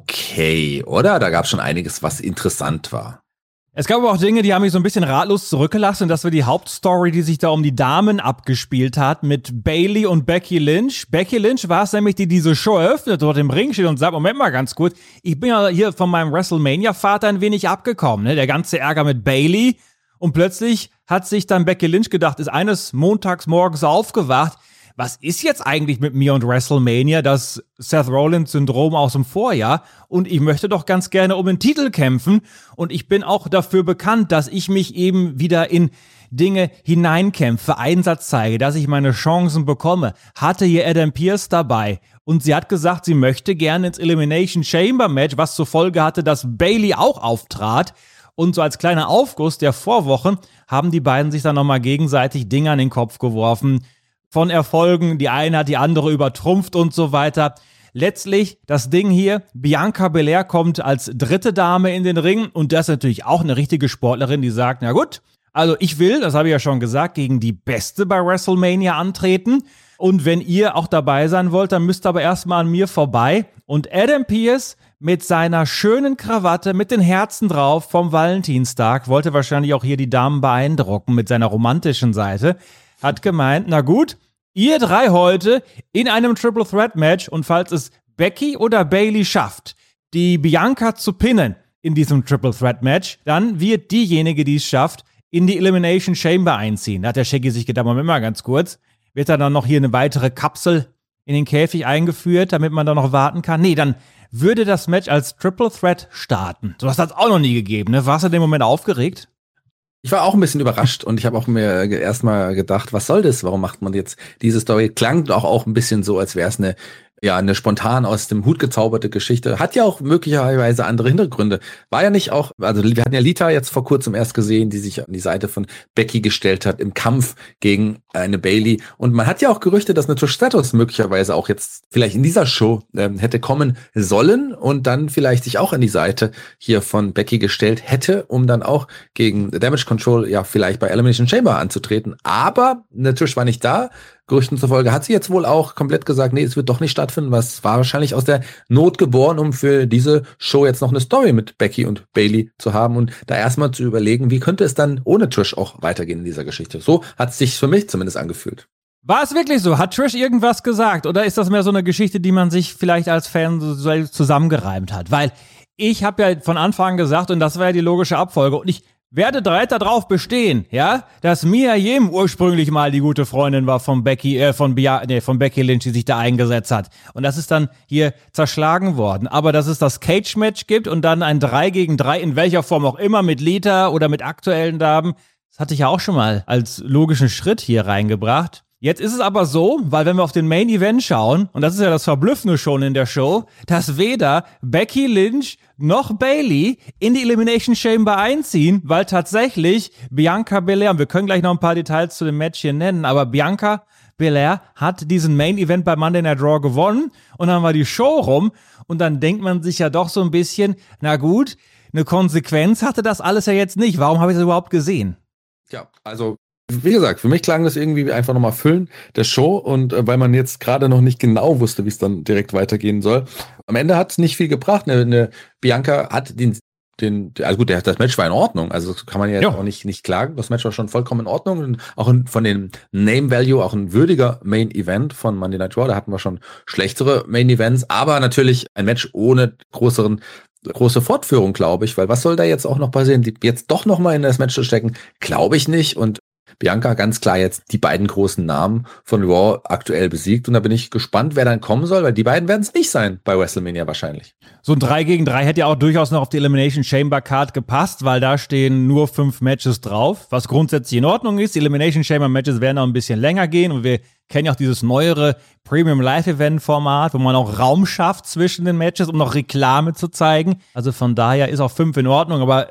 okay, oder? Da gab es schon einiges, was interessant war. Es gab aber auch Dinge, die haben mich so ein bisschen ratlos zurückgelassen. Und das war die Hauptstory, die sich da um die Damen abgespielt hat mit Bayley und Becky Lynch. Becky Lynch war es nämlich, die diese Show eröffnet, dort im Ring steht und sagt, Moment mal ganz kurz, ich bin ja hier von meinem WrestleMania-Vater ein wenig abgekommen, ne? Der ganze Ärger mit Bayley. Und plötzlich hat sich dann Becky Lynch gedacht, ist eines Montags morgens aufgewacht, was ist jetzt eigentlich mit mir und WrestleMania, das Seth Rollins-Syndrom aus dem Vorjahr? Und ich möchte doch ganz gerne um den Titel kämpfen. Und ich bin auch dafür bekannt, dass ich mich eben wieder in Dinge hineinkämpfe, Einsatz zeige, dass ich meine Chancen bekomme. Hatte hier Adam Pearce dabei. Und sie hat gesagt, sie möchte gerne ins Elimination Chamber Match, was zur Folge hatte, dass Bayley auch auftrat. Und so als kleiner Aufguss der Vorwoche haben die beiden sich dann nochmal gegenseitig Dinge an den Kopf geworfen. Von Erfolgen, die eine hat die andere übertrumpft und so weiter. Letztlich das Ding hier, Bianca Belair kommt als dritte Dame in den Ring und das ist natürlich auch eine richtige Sportlerin, die sagt, na gut, also ich will, das habe ich ja schon gesagt, gegen die Beste bei WrestleMania antreten und wenn ihr auch dabei sein wollt, dann müsst ihr aber erstmal an mir vorbei. Und Adam Pearce mit seiner schönen Krawatte, mit den Herzen drauf vom Valentinstag, wollte wahrscheinlich auch hier die Damen beeindrucken mit seiner romantischen Seite, hat gemeint, na gut, ihr drei heute in einem Triple Threat Match und falls es Becky oder Bayley schafft, die Bianca zu pinnen in diesem Triple Threat Match, dann wird diejenige, die es schafft, in die Elimination Chamber einziehen. Da hat der Shaggy sich gedacht, Moment mal ganz kurz, wird da dann noch hier eine weitere Kapsel in den Käfig eingeführt, damit man da noch warten kann? Nee, dann würde das Match als Triple Threat starten. So was hat es auch noch nie gegeben, ne? Warst du in dem Moment aufgeregt? Ich war auch ein bisschen überrascht und ich habe auch mir erstmal gedacht, was soll das? Warum macht man jetzt diese Story? Klang auch ein bisschen so, als wäre es eine ja eine spontan aus dem Hut gezauberte Geschichte. Hat ja auch möglicherweise andere Hintergründe. War ja nicht auch, also wir hatten ja Lita jetzt vor kurzem erst gesehen, die sich an die Seite von Becky gestellt hat im Kampf gegen eine Bayley. Und man hat ja auch Gerüchte, dass eine Trish Stratus möglicherweise auch jetzt vielleicht in dieser Show hätte kommen sollen und dann vielleicht sich auch an die Seite hier von Becky gestellt hätte, um dann auch gegen Damage Control ja vielleicht bei Elimination Chamber anzutreten. Aber eine Trish war nicht da. Gerüchten zufolge hat sie jetzt wohl auch komplett gesagt, nee, es wird doch nicht stattfinden. Was war wahrscheinlich aus der Not geboren, um für diese Show jetzt noch eine Story mit Becky und Bayley zu haben und da erstmal zu überlegen, wie könnte es dann ohne Trish auch weitergehen in dieser Geschichte. So hat es sich für mich zumindest angefühlt. War es wirklich so? Hat Trish irgendwas gesagt? Oder ist das mehr so eine Geschichte, die man sich vielleicht als Fan so zusammengereimt hat? Weil ich habe ja von Anfang an gesagt, und das war ja die logische Abfolge, und ich werde weiter darauf bestehen, ja, dass Mia Yim ursprünglich mal die gute Freundin war von Becky Lynch, die sich da eingesetzt hat. Und das ist dann hier zerschlagen worden. Aber dass es das Cage-Match gibt und dann ein 3 gegen 3, in welcher Form auch immer, mit Lita oder mit aktuellen Damen, das hatte ich ja auch schon mal als logischen Schritt hier reingebracht. Jetzt ist es aber so, weil wenn wir auf den Main Event schauen, und das ist ja das Verblüffende schon in der Show, dass weder Becky Lynch noch Bayley in die Elimination Chamber einziehen, weil tatsächlich Bianca Belair, und wir können gleich noch ein paar Details zu dem Match hier nennen, aber Bianca Belair hat diesen Main Event bei Monday Night Raw gewonnen und dann war die Show rum und dann denkt man sich ja doch so ein bisschen, na gut, eine Konsequenz hatte das alles ja jetzt nicht. Warum habe ich das überhaupt gesehen? Ja, also wie gesagt, für mich klang das irgendwie einfach nochmal Füllen der Show und weil man jetzt gerade noch nicht genau wusste, wie es dann direkt weitergehen soll. Am Ende hat es nicht viel gebracht. Eine Bianca hat also gut, das Match war in Ordnung, also kann man ja jetzt auch nicht klagen. Das Match war schon vollkommen in Ordnung und auch von dem Name Value auch ein würdiger Main Event von Monday Night Raw. Da hatten wir schon schlechtere Main Events, aber natürlich ein Match ohne große Fortführung, glaube ich, weil was soll da jetzt auch noch passieren? Die jetzt doch nochmal in das Match zu stecken, glaube ich nicht und Bianca ganz klar jetzt die beiden großen Namen von Raw aktuell besiegt und da bin ich gespannt, wer dann kommen soll, weil die beiden werden es nicht sein bei WrestleMania wahrscheinlich. So ein 3 gegen 3 hätte ja auch durchaus noch auf die Elimination Chamber Card gepasst, weil da stehen nur 5 Matches drauf, was grundsätzlich in Ordnung ist. Die Elimination Chamber Matches werden auch ein bisschen länger gehen und wir kennen ja auch dieses neuere Premium Live Event Format, wo man auch Raum schafft zwischen den Matches, um noch Reklame zu zeigen. Also von daher ist auch 5 in Ordnung, aber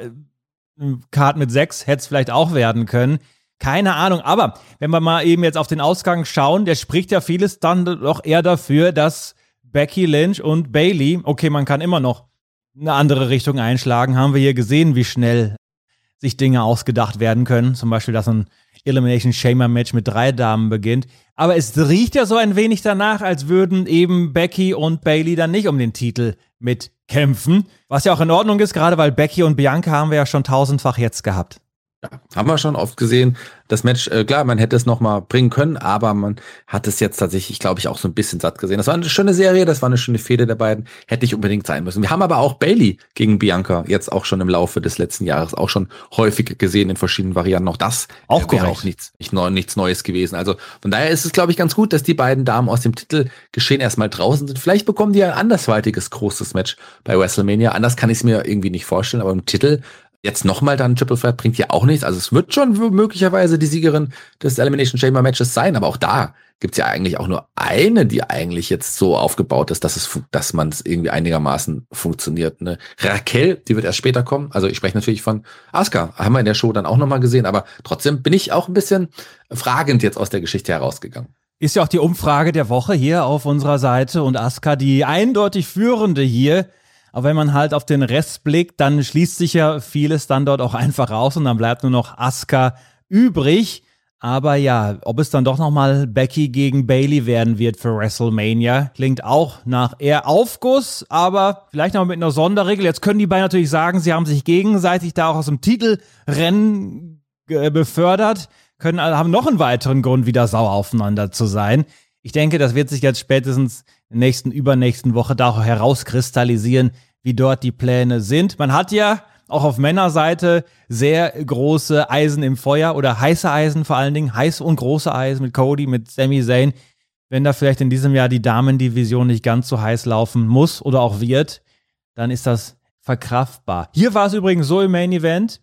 ein Card mit 6 hätte es vielleicht auch werden können. Keine Ahnung, aber wenn wir mal eben jetzt auf den Ausgang schauen, der spricht ja vieles dann doch eher dafür, dass Becky Lynch und Bayley, okay, man kann immer noch eine andere Richtung einschlagen, haben wir hier gesehen, wie schnell sich Dinge ausgedacht werden können. Zum Beispiel, dass ein Elimination Chamber Match mit 3 Damen beginnt. Aber es riecht ja so ein wenig danach, als würden eben Becky und Bayley dann nicht um den Titel mitkämpfen. Was ja auch in Ordnung ist, gerade weil Becky und Bianca haben wir ja schon 1000-fach jetzt gehabt. Ja, haben wir schon oft gesehen. Das Match, klar, man hätte es noch mal bringen können, aber man hat es jetzt tatsächlich, glaube ich, auch so ein bisschen satt gesehen. Das war eine schöne Serie, das war eine schöne Fehde der beiden. Hätte nicht unbedingt sein müssen. Wir haben aber auch Bayley gegen Bianca jetzt auch schon im Laufe des letzten Jahres auch schon häufig gesehen in verschiedenen Varianten. Auch das wäre auch nichts Neues gewesen. Also von daher ist es, glaube ich, ganz gut, dass die beiden Damen aus dem Titelgeschehen erstmal draußen sind. Vielleicht bekommen die ein andersweitiges großes Match bei WrestleMania. Anders kann ich es mir irgendwie nicht vorstellen, aber im Titel jetzt nochmal dann Triple Threat bringt ja auch nichts. Also es wird schon möglicherweise die Siegerin des Elimination Chamber Matches sein, aber auch da gibt's ja eigentlich auch nur eine, die eigentlich jetzt so aufgebaut ist, dass man es irgendwie einigermaßen funktioniert. Ne? Raquel, die wird erst später kommen. Also ich spreche natürlich von Asuka. Haben wir in der Show dann auch nochmal gesehen, aber trotzdem bin ich auch ein bisschen fragend jetzt aus der Geschichte herausgegangen. Ist ja auch die Umfrage der Woche hier auf unserer Seite und Asuka die eindeutig führende hier. Aber wenn man halt auf den Rest blickt, dann schließt sich ja vieles dann dort auch einfach raus und dann bleibt nur noch Asuka übrig. Aber ja, ob es dann doch nochmal Becky gegen Bayley werden wird für WrestleMania, klingt auch nach eher Aufguss, aber vielleicht noch mit einer Sonderregel. Jetzt können die beiden natürlich sagen, sie haben sich gegenseitig da auch aus dem Titelrennen befördert, haben noch einen weiteren Grund, wieder sauer aufeinander zu sein. Ich denke, das wird sich jetzt spätestens in der übernächsten Woche da auch herauskristallisieren, wie dort die Pläne sind. Man hat ja auch auf Männerseite sehr große Eisen im Feuer oder heiße Eisen vor allen Dingen, heiße und große Eisen mit Cody, mit Sami Zayn. Wenn da vielleicht in diesem Jahr die Damendivision nicht ganz so heiß laufen muss oder auch wird, dann ist das verkraftbar. Hier war es übrigens so im Main Event,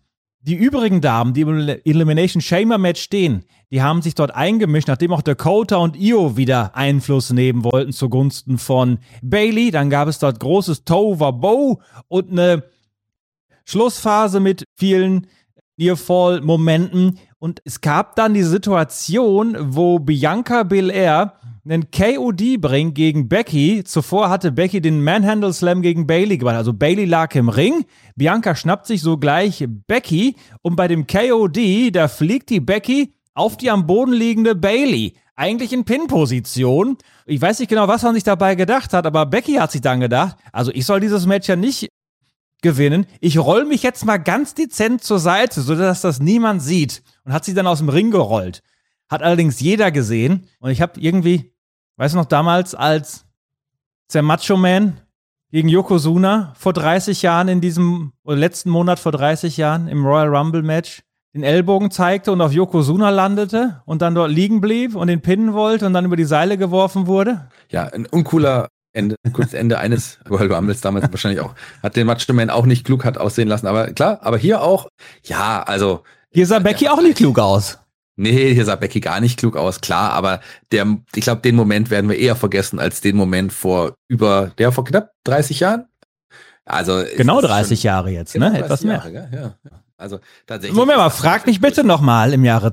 Die übrigen Damen, die im Elimination Chamber Match stehen, die haben sich dort eingemischt, nachdem auch Dakota und Io wieder Einfluss nehmen wollten zugunsten von Bayley. Dann gab es dort großes Tohuwabohu und eine Schlussphase mit vielen Nearfall-Momenten. Und es gab dann die Situation, wo Bianca Belair einen KOD bringt gegen Becky. Zuvor hatte Becky den Manhandle Slam gegen Bayley gemacht. Also Bayley lag im Ring, Bianca schnappt sich sogleich Becky und bei dem KOD, da fliegt die Becky auf die am Boden liegende Bayley. Eigentlich in Pin-Position. Ich weiß nicht genau, was man sich dabei gedacht hat, aber Becky hat sich dann gedacht, also ich soll dieses Match ja nicht gewinnen. Ich roll mich jetzt mal ganz dezent zur Seite, sodass das niemand sieht. Und hat sich dann aus dem Ring gerollt. Hat allerdings jeder gesehen. Und ich habe irgendwie, weißt du noch, damals als der Macho Man gegen Yokozuna vor 30 Jahren oder letzten Monat vor 30 Jahren im Royal Rumble Match den Ellbogen zeigte und auf Yokozuna landete und dann dort liegen blieb und den pinnen wollte und dann über die Seile geworfen wurde? Ja, ein uncooler kurzes Ende eines Royal Rumbles damals wahrscheinlich auch. Hat den Macho Man auch nicht klug hat aussehen lassen. Aber klar, aber hier auch, ja, also. Hier sah Becky auch nicht klug aus. Nee, hier sah Becky gar nicht klug aus, klar, aber ich glaube, den Moment werden wir eher vergessen als den Moment vor knapp 30 Jahren. Also genau 30 Jahre jetzt, genau ne? Etwas mehr. Jahre, ja. Also tatsächlich. Moment mal, frag mich bitte nochmal im Jahre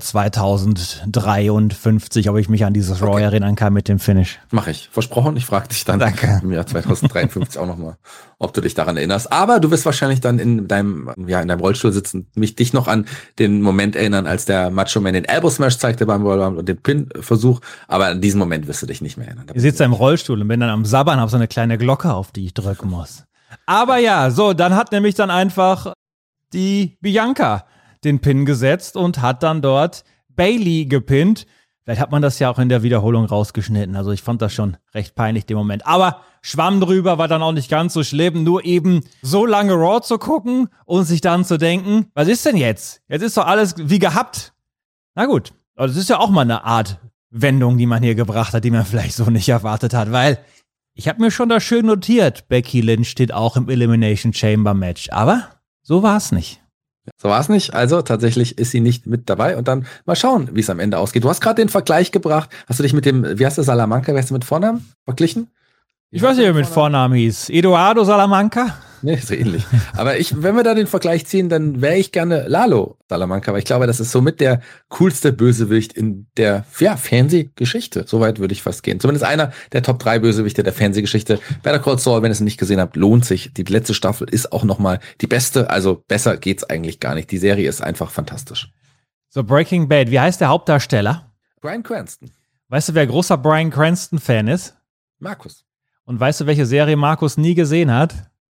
2053, ob ich mich an dieses Raw erinnern kann mit dem Finish. Mach ich. Versprochen, ich frage dich dann im Jahr 2053 auch nochmal, ob du dich daran erinnerst. Aber du wirst wahrscheinlich dann in deinem Rollstuhl sitzen, dich noch an den Moment erinnern, als der Macho Man den Elbow Smash zeigte beim Royal Rumble und den Pin-Versuch. Aber an diesen Moment wirst du dich nicht mehr erinnern. Ich sitze im Rollstuhl und bin dann am Sabbern, habe so eine kleine Glocke, auf die ich drücken muss. Aber ja, so, dann hat nämlich dann einfach die Bianca den Pin gesetzt und hat dann dort Bayley gepinnt. Vielleicht hat man das ja auch in der Wiederholung rausgeschnitten. Also ich fand das schon recht peinlich, den Moment. Aber schwamm drüber, war dann auch nicht ganz so schlimm. Nur eben so lange Raw zu gucken und sich dann zu denken, was ist denn jetzt? Jetzt ist doch alles wie gehabt. Na gut, aber das ist ja auch mal eine Art Wendung, die man hier gebracht hat, die man vielleicht so nicht erwartet hat. Weil ich habe mir schon da schön notiert, Becky Lynch steht auch im Elimination Chamber Match. Aber so war es nicht. So war es nicht. Also tatsächlich ist sie nicht mit dabei. Und dann mal schauen, wie es am Ende ausgeht. Du hast gerade den Vergleich gebracht. Hast du dich mit dem, wie heißt der, Salamanca, wer hast du mit Vornamen verglichen? Ich weiß nicht, wie er mit Vornamen hieß. Eduardo Salamanca? Nee, so ähnlich. Aber wenn wir da den Vergleich ziehen, dann wäre ich gerne Lalo Salamanca, weil ich glaube, das ist somit der coolste Bösewicht in der Fernsehgeschichte. Soweit würde ich fast gehen. Zumindest einer der Top 3 Bösewichte der Fernsehgeschichte. Better Call Saul, wenn ihr es nicht gesehen habt, lohnt sich. Die letzte Staffel ist auch nochmal die beste. Also besser geht's eigentlich gar nicht. Die Serie ist einfach fantastisch. So, Breaking Bad. Wie heißt der Hauptdarsteller? Bryan Cranston. Weißt du, wer großer Bryan Cranston-Fan ist? Markus. Und weißt du, welche Serie Markus nie gesehen hat?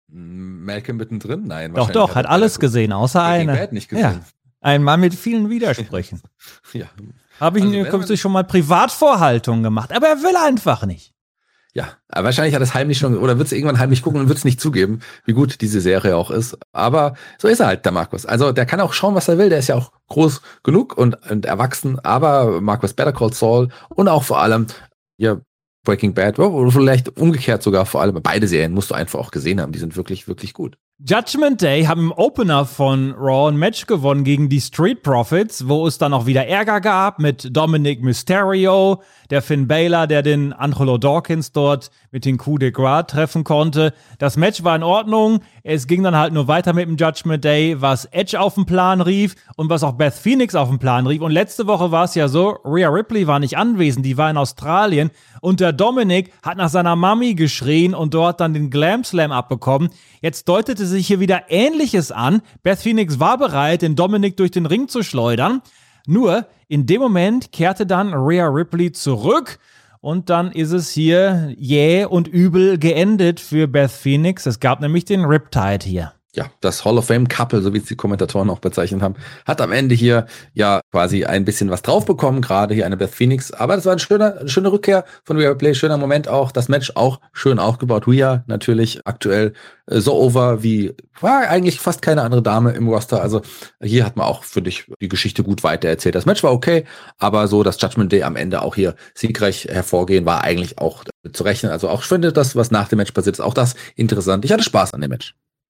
Malcolm mittendrin? Nein. Doch, hat alles gesehen, außer eine. Bad nicht gesehen. Ja, ein Mann mit vielen Widersprüchen. Ja. Habe ich ihm kürzlich schon mal Privatvorhaltungen gemacht, aber er will einfach nicht. Ja, aber wahrscheinlich hat er es heimlich schon, oder wird es irgendwann heimlich gucken und wird es nicht zugeben, wie gut diese Serie auch ist. Aber so ist er halt, der Markus. Also der kann auch schauen, was er will. Der ist ja auch groß genug und erwachsen. Aber Markus, Better Call Saul und auch vor allem, ja, Breaking Bad, oder vielleicht umgekehrt sogar, vor allem beide Serien musst du einfach auch gesehen haben. Die sind wirklich, wirklich gut. Judgment Day haben im Opener von Raw ein Match gewonnen gegen die Street Profits, wo es dann auch wieder Ärger gab mit Dominic Mysterio, der Finn Balor, der den Angelo Dawkins dort mit den Coup de Grace treffen konnte. Das Match war in Ordnung. Es ging dann halt nur weiter mit dem Judgment Day, was Edge auf den Plan rief und was auch Beth Phoenix auf den Plan rief. Und letzte Woche war es ja so, Rhea Ripley war nicht anwesend, die war in Australien und der Dominic hat nach seiner Mami geschrien und dort dann den Glam Slam abbekommen. Jetzt deutete sich hier wieder Ähnliches an. Beth Phoenix war bereit, den Dominic durch den Ring zu schleudern. Nur in dem Moment kehrte dann Rhea Ripley zurück und dann ist es hier jäh und übel geendet für Beth Phoenix. Es gab nämlich den Riptide hier. Ja, das Hall of Fame Couple, so wie es die Kommentatoren auch bezeichnet haben, hat am Ende hier ja quasi ein bisschen was drauf bekommen, gerade hier eine Beth Phoenix. Aber das war eine schöne Rückkehr von Rhea Ripley, schöner Moment auch. Das Match auch schön aufgebaut. Rhea natürlich aktuell so over wie war eigentlich fast keine andere Dame im Roster. Also hier hat man auch, finde ich, die Geschichte gut weitererzählt. Das Match war okay, aber so das Judgment Day am Ende auch hier siegreich hervorgehen, war eigentlich auch zu rechnen. Also auch, ich finde das, was nach dem Match passiert ist, auch das interessant. Ich hatte Spaß an dem Match.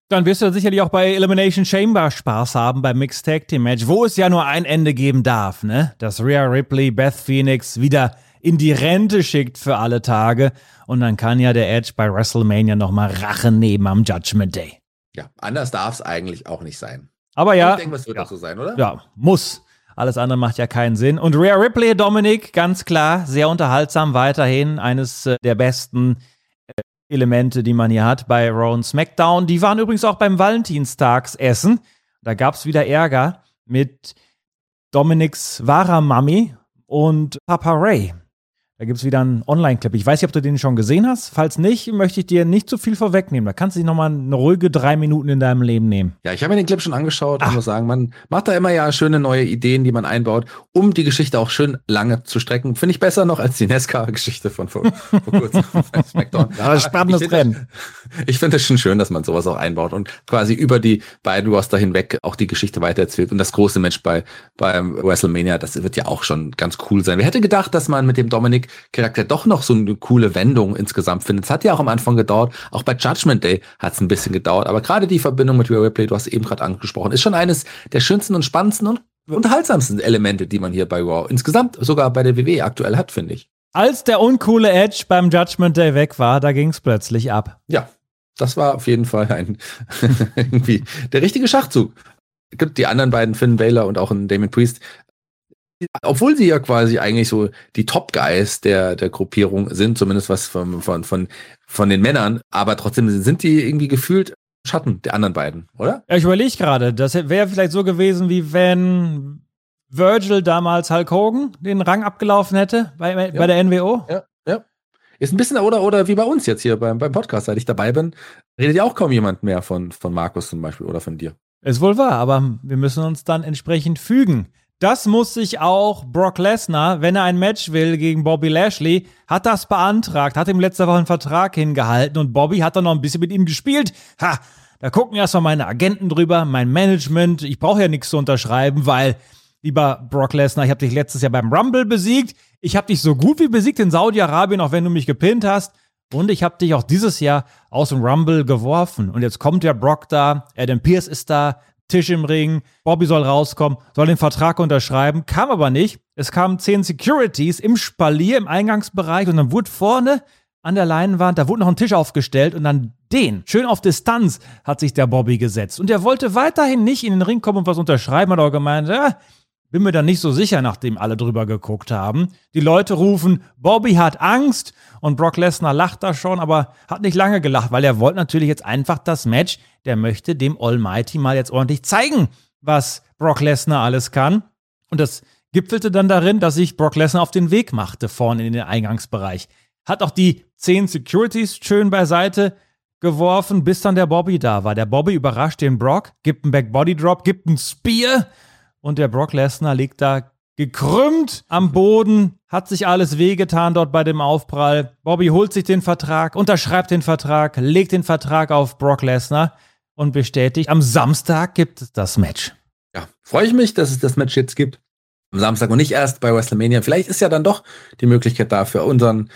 Dann wirst du sicherlich auch bei Elimination Chamber Spaß haben beim Mixed Tag Team Match, wo es ja nur ein Ende geben darf, ne? Dass Rhea Ripley Beth Phoenix wieder in die Rente schickt für alle Tage und dann kann ja der Edge bei WrestleMania nochmal Rache nehmen am Judgment Day. Ja, anders darf es eigentlich auch nicht sein. Aber ja, ich denke, es wird auch so sein, oder? Ja, muss. Alles andere macht ja keinen Sinn. Und Rhea Ripley, Dominik, ganz klar, sehr unterhaltsam weiterhin. Eines der besten Elemente, die man hier hat bei Raw und SmackDown. Die waren übrigens auch beim Valentinstagsessen. Da gab es wieder Ärger mit Dominiks wahrer Mami und Papa Ray. Da gibt es wieder einen Online-Clip. Ich weiß nicht, ob du den schon gesehen hast. Falls nicht, möchte ich dir nicht zu viel vorwegnehmen. Da kannst du dich nochmal eine ruhige 3 Minuten in deinem Leben nehmen. Ja, ich habe mir den Clip schon angeschaut und muss sagen, man macht da immer ja schöne neue Ideen, die man einbaut, um die Geschichte auch schön lange zu strecken. Finde ich besser noch als die NASCAR-Geschichte von vor kurzem bei SmackDown. Ja, spannendes Rennen. Ich finde es schon schön, dass man sowas auch einbaut und quasi über die beiden Roster hinweg auch die Geschichte weitererzählt. Und das große Match bei WrestleMania, das wird ja auch schon ganz cool sein. Wer hätte gedacht, dass man mit dem Dominic-Charakter doch noch so eine coole Wendung insgesamt findet. Es hat ja auch am Anfang gedauert. Auch bei Judgment Day hat es ein bisschen gedauert. Aber gerade die Verbindung mit Rhea Ripley, du hast eben gerade angesprochen, ist schon eines der schönsten und spannendsten und unterhaltsamsten Elemente, die man hier bei Raw insgesamt sogar bei der WWE aktuell hat, finde ich. Als der uncoole Edge beim Judgment Day weg war, da ging es plötzlich ab. Ja, das war auf jeden Fall irgendwie der richtige Schachzug. Die anderen beiden, Finn Balor und auch ein Damien Priest, obwohl sie ja quasi eigentlich so die Top-Guys der Gruppierung sind, zumindest was von den Männern, aber trotzdem sind die irgendwie gefühlt Schatten der anderen beiden, oder? Ja, ich überlege gerade, das wäre vielleicht so gewesen, wie wenn Virgil damals Hulk Hogan den Rang abgelaufen hätte bei der NWO. Ja. Ist ein bisschen oder wie bei uns jetzt hier beim Podcast, seit ich dabei bin, redet ja auch kaum jemand mehr von Markus zum Beispiel oder von dir. Ist wohl wahr, aber wir müssen uns dann entsprechend fügen. Das muss sich auch Brock Lesnar, wenn er ein Match will gegen Bobby Lashley, hat das beantragt, hat ihm letzte Woche einen Vertrag hingehalten und Bobby hat dann noch ein bisschen mit ihm gespielt. Da gucken erstmal meine Agenten drüber, mein Management. Ich brauche ja nichts zu unterschreiben, weil, lieber Brock Lesnar, ich habe dich letztes Jahr beim Rumble besiegt. Ich habe dich so gut wie besiegt in Saudi-Arabien, auch wenn du mich gepinnt hast. Und ich habe dich auch dieses Jahr aus dem Rumble geworfen. Und jetzt kommt der Brock da, Adam Pearce ist da, Tisch im Ring, Bobby soll rauskommen, soll den Vertrag unterschreiben, kam aber nicht. Es kamen 10 Securities im Spalier, im Eingangsbereich und dann wurde vorne an der Leinwand, da wurde noch ein Tisch aufgestellt und dann schön auf Distanz hat sich der Bobby gesetzt. Und der wollte weiterhin nicht in den Ring kommen und was unterschreiben, hat auch gemeint, bin mir da nicht so sicher, nachdem alle drüber geguckt haben. Die Leute rufen, Bobby hat Angst und Brock Lesnar lacht da schon, aber hat nicht lange gelacht, weil er wollte natürlich jetzt einfach das Match, der möchte dem Almighty mal jetzt ordentlich zeigen, was Brock Lesnar alles kann. Und das gipfelte dann darin, dass sich Brock Lesnar auf den Weg machte, vorne in den Eingangsbereich. Hat auch die 10 Securities schön beiseite geworfen, bis dann der Bobby da war. Der Bobby überrascht den Brock, gibt einen Back-Body-Drop, gibt einen Spear und der Brock Lesnar liegt da gekrümmt am Boden, hat sich alles wehgetan dort bei dem Aufprall. Bobby holt sich den Vertrag, unterschreibt den Vertrag, legt den Vertrag auf Brock Lesnar und bestätigt, am Samstag gibt es das Match. Ja, freue ich mich, dass es das Match jetzt gibt. Am Samstag und nicht erst bei WrestleMania. Vielleicht ist ja dann doch die Möglichkeit da für unseren,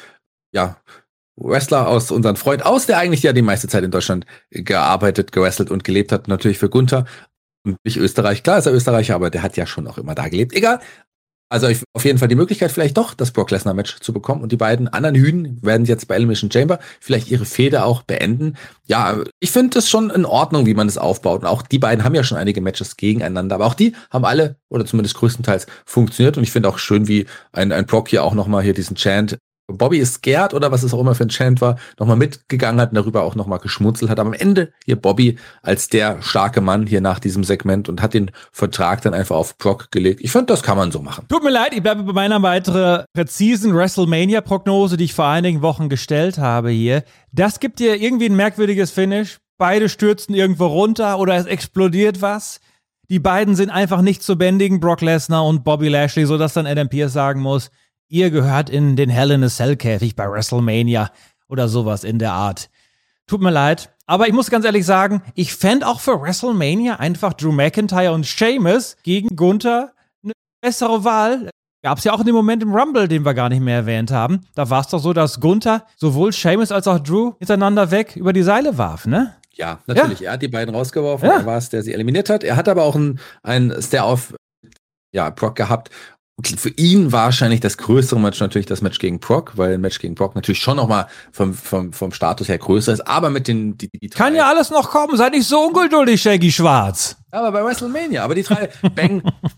Wrestler aus unseren Freund aus, der eigentlich ja die meiste Zeit in Deutschland gearbeitet, gewrestelt und gelebt hat. Natürlich für Gunther und nicht Österreich. Klar ist er Österreicher, aber der hat ja schon auch immer da gelebt. Egal. Also auf jeden Fall die Möglichkeit, vielleicht doch das Brock Lesnar-Match zu bekommen. Und die beiden anderen Hünen werden jetzt bei Elimination Chamber vielleicht ihre Fehde auch beenden. Ja, ich finde es schon in Ordnung, wie man es aufbaut. Und auch die beiden haben ja schon einige Matches gegeneinander. Aber auch die haben alle, oder zumindest größtenteils, funktioniert. Und ich finde auch schön, wie ein Brock hier auch nochmal hier diesen Chant Bobby ist scared oder was es auch immer für ein Chant war, nochmal mitgegangen hat und darüber auch nochmal geschmunzelt hat. Aber am Ende hier Bobby als der starke Mann hier nach diesem Segment und hat den Vertrag dann einfach auf Brock gelegt. Ich finde, das kann man so machen. Tut mir leid, ich bleibe bei meiner weiteren präzisen WrestleMania-Prognose, die ich vor einigen Wochen gestellt habe hier. Das gibt dir irgendwie ein merkwürdiges Finish. Beide stürzen irgendwo runter oder es explodiert was. Die beiden sind einfach nicht zu bändigen, Brock Lesnar und Bobby Lashley, sodass dann Adam Pearce sagen muss, ihr gehört in den Hell in a Cell-Käfig bei WrestleMania oder sowas in der Art. Tut mir leid, aber ich muss ganz ehrlich sagen, ich fände auch für WrestleMania einfach Drew McIntyre und Sheamus gegen Gunther eine bessere Wahl. Gab es ja auch in dem Moment im Rumble, den wir gar nicht mehr erwähnt haben. Da war es doch so, dass Gunther sowohl Sheamus als auch Drew hintereinander weg über die Seile warf, ne? Ja, natürlich. Ja. Er hat die beiden rausgeworfen. Ja. Er war es, der sie eliminiert hat. Er hat aber auch ein Stare-Off Brock gehabt. Für ihn wahrscheinlich das größere Match natürlich das Match gegen Brock, weil ein Match gegen Brock natürlich schon nochmal vom Status her größer ist, aber mit den die kann ja alles noch kommen, sei nicht so ungeduldig, Shaggy Schwarz. Aber bei WrestleMania, aber die 3 Bang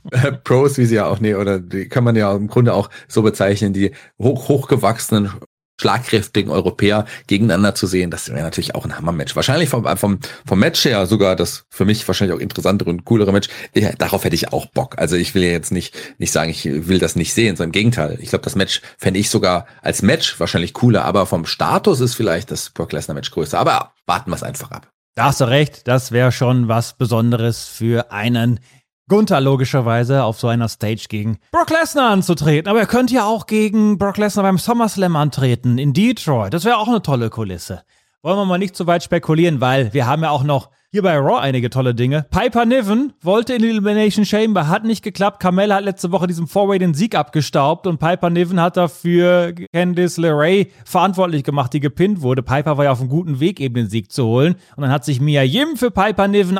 Pros, wie sie ja auch, oder die kann man ja im Grunde auch so bezeichnen, die hochgewachsenen, schlagkräftigen Europäer gegeneinander zu sehen, das wäre natürlich auch ein Hammer-Match. Wahrscheinlich vom Match her sogar das für mich wahrscheinlich auch interessantere und coolere Match. Ja, darauf hätte ich auch Bock. Also ich will ja jetzt nicht sagen, ich will das nicht sehen, sondern im Gegenteil. Ich glaube, das Match fände ich sogar als Match wahrscheinlich cooler, aber vom Status ist vielleicht das Brock Lesnar-Match größer. Aber warten wir es einfach ab. Da hast du recht, das wäre schon was Besonderes für einen Gunther logischerweise auf so einer Stage gegen Brock Lesnar anzutreten. Aber er könnte ja auch gegen Brock Lesnar beim SummerSlam antreten in Detroit. Das wäre auch eine tolle Kulisse. Wollen wir mal nicht zu weit spekulieren, weil wir haben ja auch noch hier bei Raw einige tolle Dinge. Piper Niven wollte in die Elimination Chamber, hat nicht geklappt. Carmella hat letzte Woche diesen 4-Way den Sieg abgestaubt und Piper Niven hat dafür Candice LeRae verantwortlich gemacht, die gepinnt wurde. Piper war ja auf einem guten Weg, eben den Sieg zu holen. Und dann hat sich Mia Yim für Piper Niven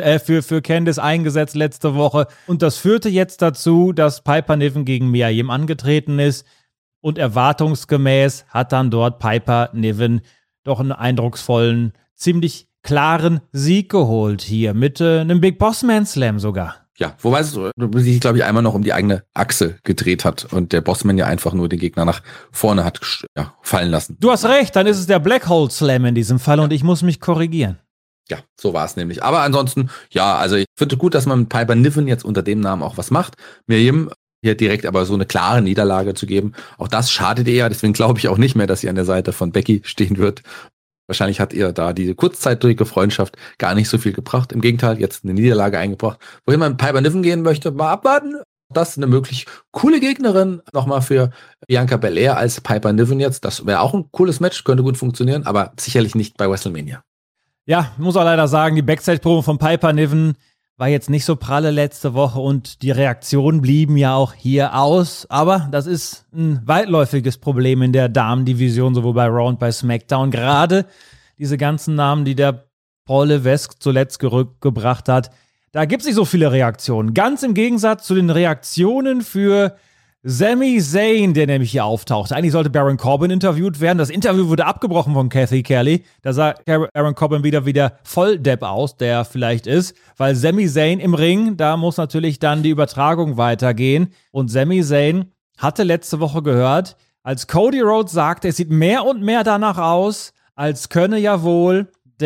für Candice eingesetzt letzte Woche. Und das führte jetzt dazu, dass Piper Niven gegen Mia Yim angetreten ist. Und erwartungsgemäß hat dann dort Piper Niven doch einen eindrucksvollen, ziemlich klaren Sieg geholt hier mit einem Big Boss Man Slam sogar. Ja, wobei es sich, glaube ich, einmal noch um die eigene Achse gedreht hat und der Bossman ja einfach nur den Gegner nach vorne hat fallen lassen. Du hast recht, dann ist es der Black Hole Slam in diesem Fall und ich muss mich korrigieren. Ja, so war es nämlich. Aber ansonsten, ja, also ich finde gut, dass man mit Piper Niven jetzt unter dem Namen auch was macht. Miriam hier direkt aber so eine klare Niederlage zu geben, auch das schadet ihr ja, deswegen glaube ich auch nicht mehr, dass sie an der Seite von Becky stehen wird. Wahrscheinlich hat ihr da diese kurzzeitige Freundschaft gar nicht so viel gebracht. Im Gegenteil, jetzt eine Niederlage eingebracht. Wohin man mit Piper Niven gehen möchte, mal abwarten. Das ist eine möglich coole Gegnerin nochmal für Bianca Belair als Piper Niven jetzt. Das wäre auch ein cooles Match, könnte gut funktionieren, aber sicherlich nicht bei WrestleMania. Ja, muss auch leider sagen, die Backstage-Promo von Piper Niven war jetzt nicht so pralle letzte Woche und die Reaktionen blieben ja auch hier aus. Aber das ist ein weitläufiges Problem in der Damendivision, sowohl bei Raw und bei SmackDown. Gerade diese ganzen Namen, die der Paul Levesque zuletzt gebracht hat, da gibt es nicht so viele Reaktionen. Ganz im Gegensatz zu den Reaktionen für Sami Zayn, der nämlich hier auftauchte. Eigentlich sollte Baron Corbin interviewt werden. Das Interview wurde abgebrochen von Cathy Kelly. Da sah Baron Corbin wieder Volldepp aus, der vielleicht ist. Weil Sami Zayn im Ring, da muss natürlich dann die Übertragung weitergehen. Und Sami Zayn hatte letzte Woche gehört, als Cody Rhodes sagte, es sieht mehr und mehr danach aus, als könne ja wohl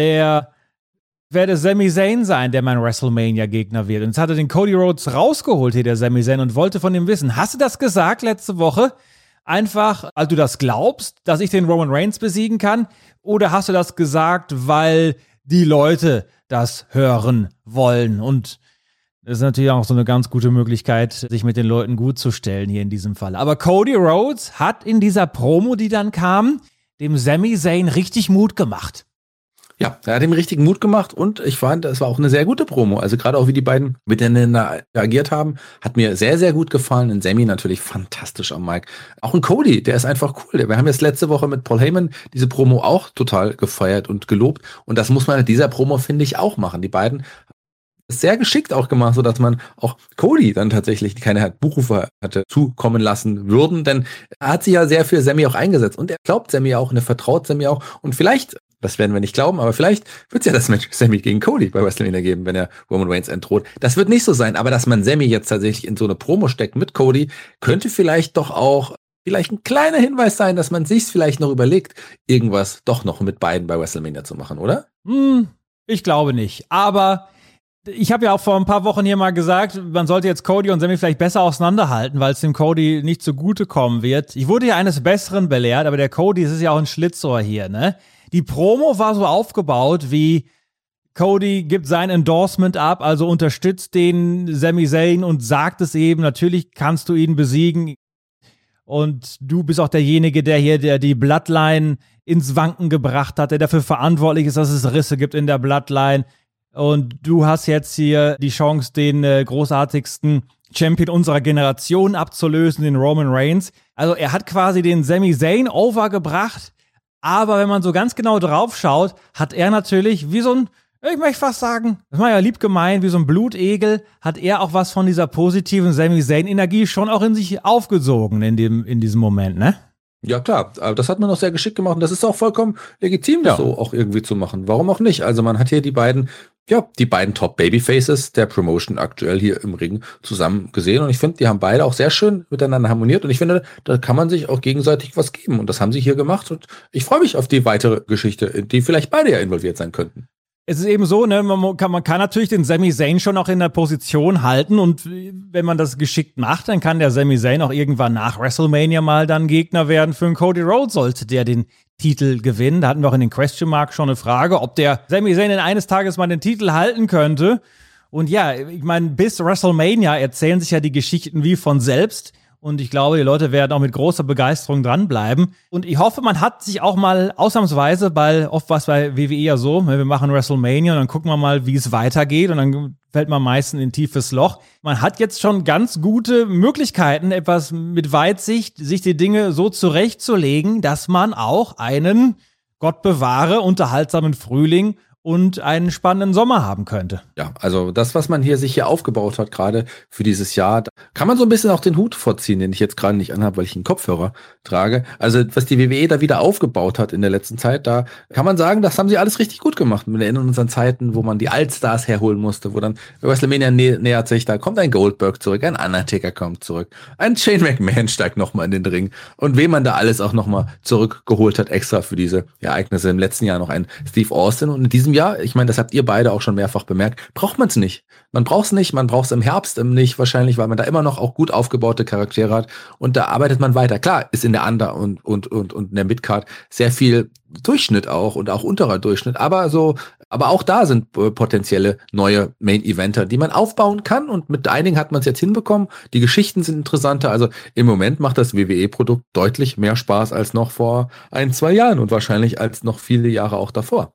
werde Sami Zayn sein, der mein WrestleMania-Gegner wird. Und jetzt hat er den Cody Rhodes rausgeholt hier, der Sami Zayn, und wollte von ihm wissen, hast du das gesagt letzte Woche? Einfach, weil du das glaubst, dass ich den Roman Reigns besiegen kann? Oder hast du das gesagt, weil die Leute das hören wollen? Und das ist natürlich auch so eine ganz gute Möglichkeit, sich mit den Leuten gut zu stellen hier in diesem Fall. Aber Cody Rhodes hat in dieser Promo, die dann kam, dem Sami Zayn richtig Mut gemacht. Ja, er hat ihm richtig Mut gemacht und ich fand, es war auch eine sehr gute Promo. Also gerade auch, wie die beiden miteinander agiert haben, hat mir sehr, sehr gut gefallen. Und Sami natürlich fantastisch am Mic. Auch ein Cody, der ist einfach cool. Wir haben jetzt letzte Woche mit Paul Heyman diese Promo auch total gefeiert und gelobt. Und das muss man mit dieser Promo, finde ich, auch machen. Die beiden sehr geschickt auch gemacht, sodass man auch Cody dann tatsächlich keine Buchrufe hatte zukommen lassen würden. Denn er hat sich ja sehr für Sami auch eingesetzt. Und er glaubt Sami auch und er vertraut Sami auch. Und vielleicht, das werden wir nicht glauben, aber vielleicht wird es ja das Match Sami gegen Cody bei WrestleMania geben, wenn er Roman Reigns entthroht. Das wird nicht so sein, aber dass man Sami jetzt tatsächlich in so eine Promo steckt mit Cody, könnte vielleicht doch auch ein kleiner Hinweis sein, dass man sich vielleicht noch überlegt, irgendwas doch noch mit beiden bei WrestleMania zu machen, oder? Ich glaube nicht, aber ich habe ja auch vor ein paar Wochen hier mal gesagt, man sollte jetzt Cody und Sami vielleicht besser auseinanderhalten, weil es dem Cody nicht zugutekommen wird. Ich wurde ja eines Besseren belehrt, aber der Cody, das ist ja auch ein Schlitzohr hier, ne? Die Promo war so aufgebaut wie Cody gibt sein Endorsement ab, also unterstützt den Sami Zayn und sagt es eben, natürlich kannst du ihn besiegen und du bist auch derjenige, der die Bloodline ins Wanken gebracht hat, der dafür verantwortlich ist, dass es Risse gibt in der Bloodline. Und du hast jetzt hier die Chance, den großartigsten Champion unserer Generation abzulösen, den Roman Reigns. Also er hat quasi den Sami Zayn overgebracht, Aber wenn man so ganz genau drauf schaut, hat er natürlich wie so ein, ich möchte fast sagen, das war ja lieb gemeint, wie so ein Blutegel, hat er auch was von dieser positiven Sami Zayn-Energie schon auch in sich aufgesogen in diesem Moment, ne? Ja klar, aber das hat man auch sehr geschickt gemacht und das ist auch vollkommen legitim, das so auch irgendwie zu machen. Warum auch nicht? Also man hat hier die beiden Top-Babyfaces der Promotion aktuell hier im Ring zusammen gesehen und ich finde, die haben beide auch sehr schön miteinander harmoniert und ich finde, da kann man sich auch gegenseitig was geben und das haben sie hier gemacht und ich freue mich auf die weitere Geschichte, in die vielleicht beide ja involviert sein könnten. Es ist eben so, ne, man kann natürlich den Sami Zayn schon auch in der Position halten und wenn man das geschickt macht, dann kann der Sami Zayn auch irgendwann nach WrestleMania mal dann Gegner werden für einen Cody Rhodes, sollte der den Titel gewinnen. Da hatten wir auch in den Question Mark schon eine Frage, ob der Sami Zayn eines Tages mal den Titel halten könnte. Und ja, ich meine, bis WrestleMania erzählen sich ja die Geschichten wie von selbst. Und ich glaube, die Leute werden auch mit großer Begeisterung dranbleiben. Und ich hoffe, man hat sich auch mal ausnahmsweise, weil oft war es bei WWE ja so, wir machen WrestleMania und dann gucken wir mal, wie es weitergeht und dann fällt man meistens in ein tiefes Loch. Man hat jetzt schon ganz gute Möglichkeiten, etwas mit Weitsicht, sich die Dinge so zurechtzulegen, dass man auch einen, Gott bewahre, unterhaltsamen Frühling und einen spannenden Sommer haben könnte. Ja, also das, was man sich hier aufgebaut hat, gerade für dieses Jahr, da kann man so ein bisschen auch den Hut vorziehen, den ich jetzt gerade nicht anhabe, weil ich einen Kopfhörer trage. Also was die WWE da wieder aufgebaut hat in der letzten Zeit, da kann man sagen, das haben sie alles richtig gut gemacht. Wir erinnern uns an Zeiten, wo man die Allstars herholen musste, wo dann WrestleMania nähert sich, da kommt ein Goldberg zurück, ein Undertaker kommt zurück, ein Shane McMahon steigt nochmal in den Ring und wen man da alles auch nochmal zurückgeholt hat, extra für diese Ereignisse. Im letzten Jahr noch ein Steve Austin und in diesem Jahr, ich meine, das habt ihr beide auch schon mehrfach bemerkt, braucht man es nicht. Man braucht es nicht, man braucht es im Herbst nicht wahrscheinlich, weil man da immer noch auch gut aufgebaute Charaktere hat und da arbeitet man weiter. Klar, ist in der Under- und in der Midcard sehr viel Durchschnitt auch und auch unterer Durchschnitt, aber auch da sind potenzielle neue Main-Eventer, die man aufbauen kann und mit einigen hat man es jetzt hinbekommen. Die Geschichten sind interessanter, also im Moment macht das WWE-Produkt deutlich mehr Spaß als noch vor 1-2 Jahren und wahrscheinlich als noch viele Jahre auch davor.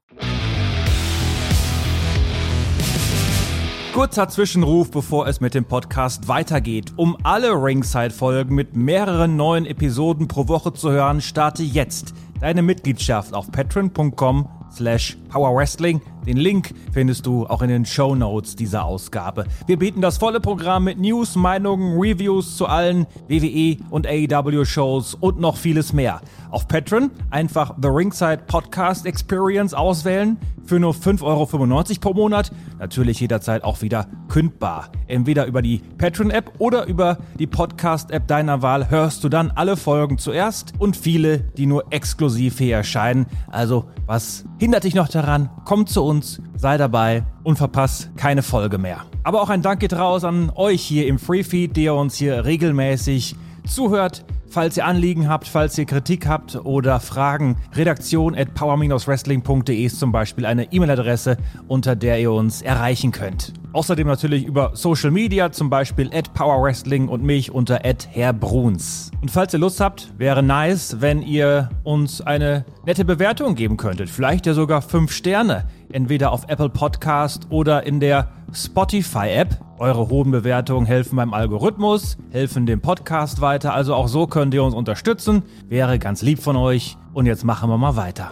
Kurzer Zwischenruf, bevor es mit dem Podcast weitergeht. Um alle Ringside-Folgen mit mehreren neuen Episoden pro Woche zu hören, starte jetzt deine Mitgliedschaft auf patreon.com/powerwrestling. Den Link findest du auch in den Shownotes dieser Ausgabe. Wir bieten das volle Programm mit News, Meinungen, Reviews zu allen WWE und AEW-Shows und noch vieles mehr. Auf Patreon einfach The Ringside Podcast Experience auswählen für nur 5,95 € pro Monat. Natürlich jederzeit auch wieder kündbar. Entweder über die Patreon-App oder über die Podcast-App deiner Wahl hörst du dann alle Folgen zuerst und viele, die nur exklusiv hier erscheinen. Also, was hindert dich noch daran? Komm zu uns, sei dabei und verpass keine Folge mehr. Aber auch ein Dank geht raus an euch hier im Freefeed, der uns hier regelmäßig zuhört. Falls ihr Anliegen habt, falls ihr Kritik habt oder Fragen, redaktion@power-wrestling.de ist zum Beispiel eine E-Mail-Adresse, unter der ihr uns erreichen könnt. Außerdem natürlich über Social Media, zum Beispiel @powerwrestling und mich unter @herrbruns. Und falls ihr Lust habt, wäre nice, wenn ihr uns eine nette Bewertung geben könntet. Vielleicht ja sogar 5 Sterne. Entweder auf Apple Podcast oder in der Spotify-App. Eure hohen Bewertungen helfen beim Algorithmus, helfen dem Podcast weiter. Also auch so könnt ihr uns unterstützen. Wäre ganz lieb von euch. Und jetzt machen wir mal weiter.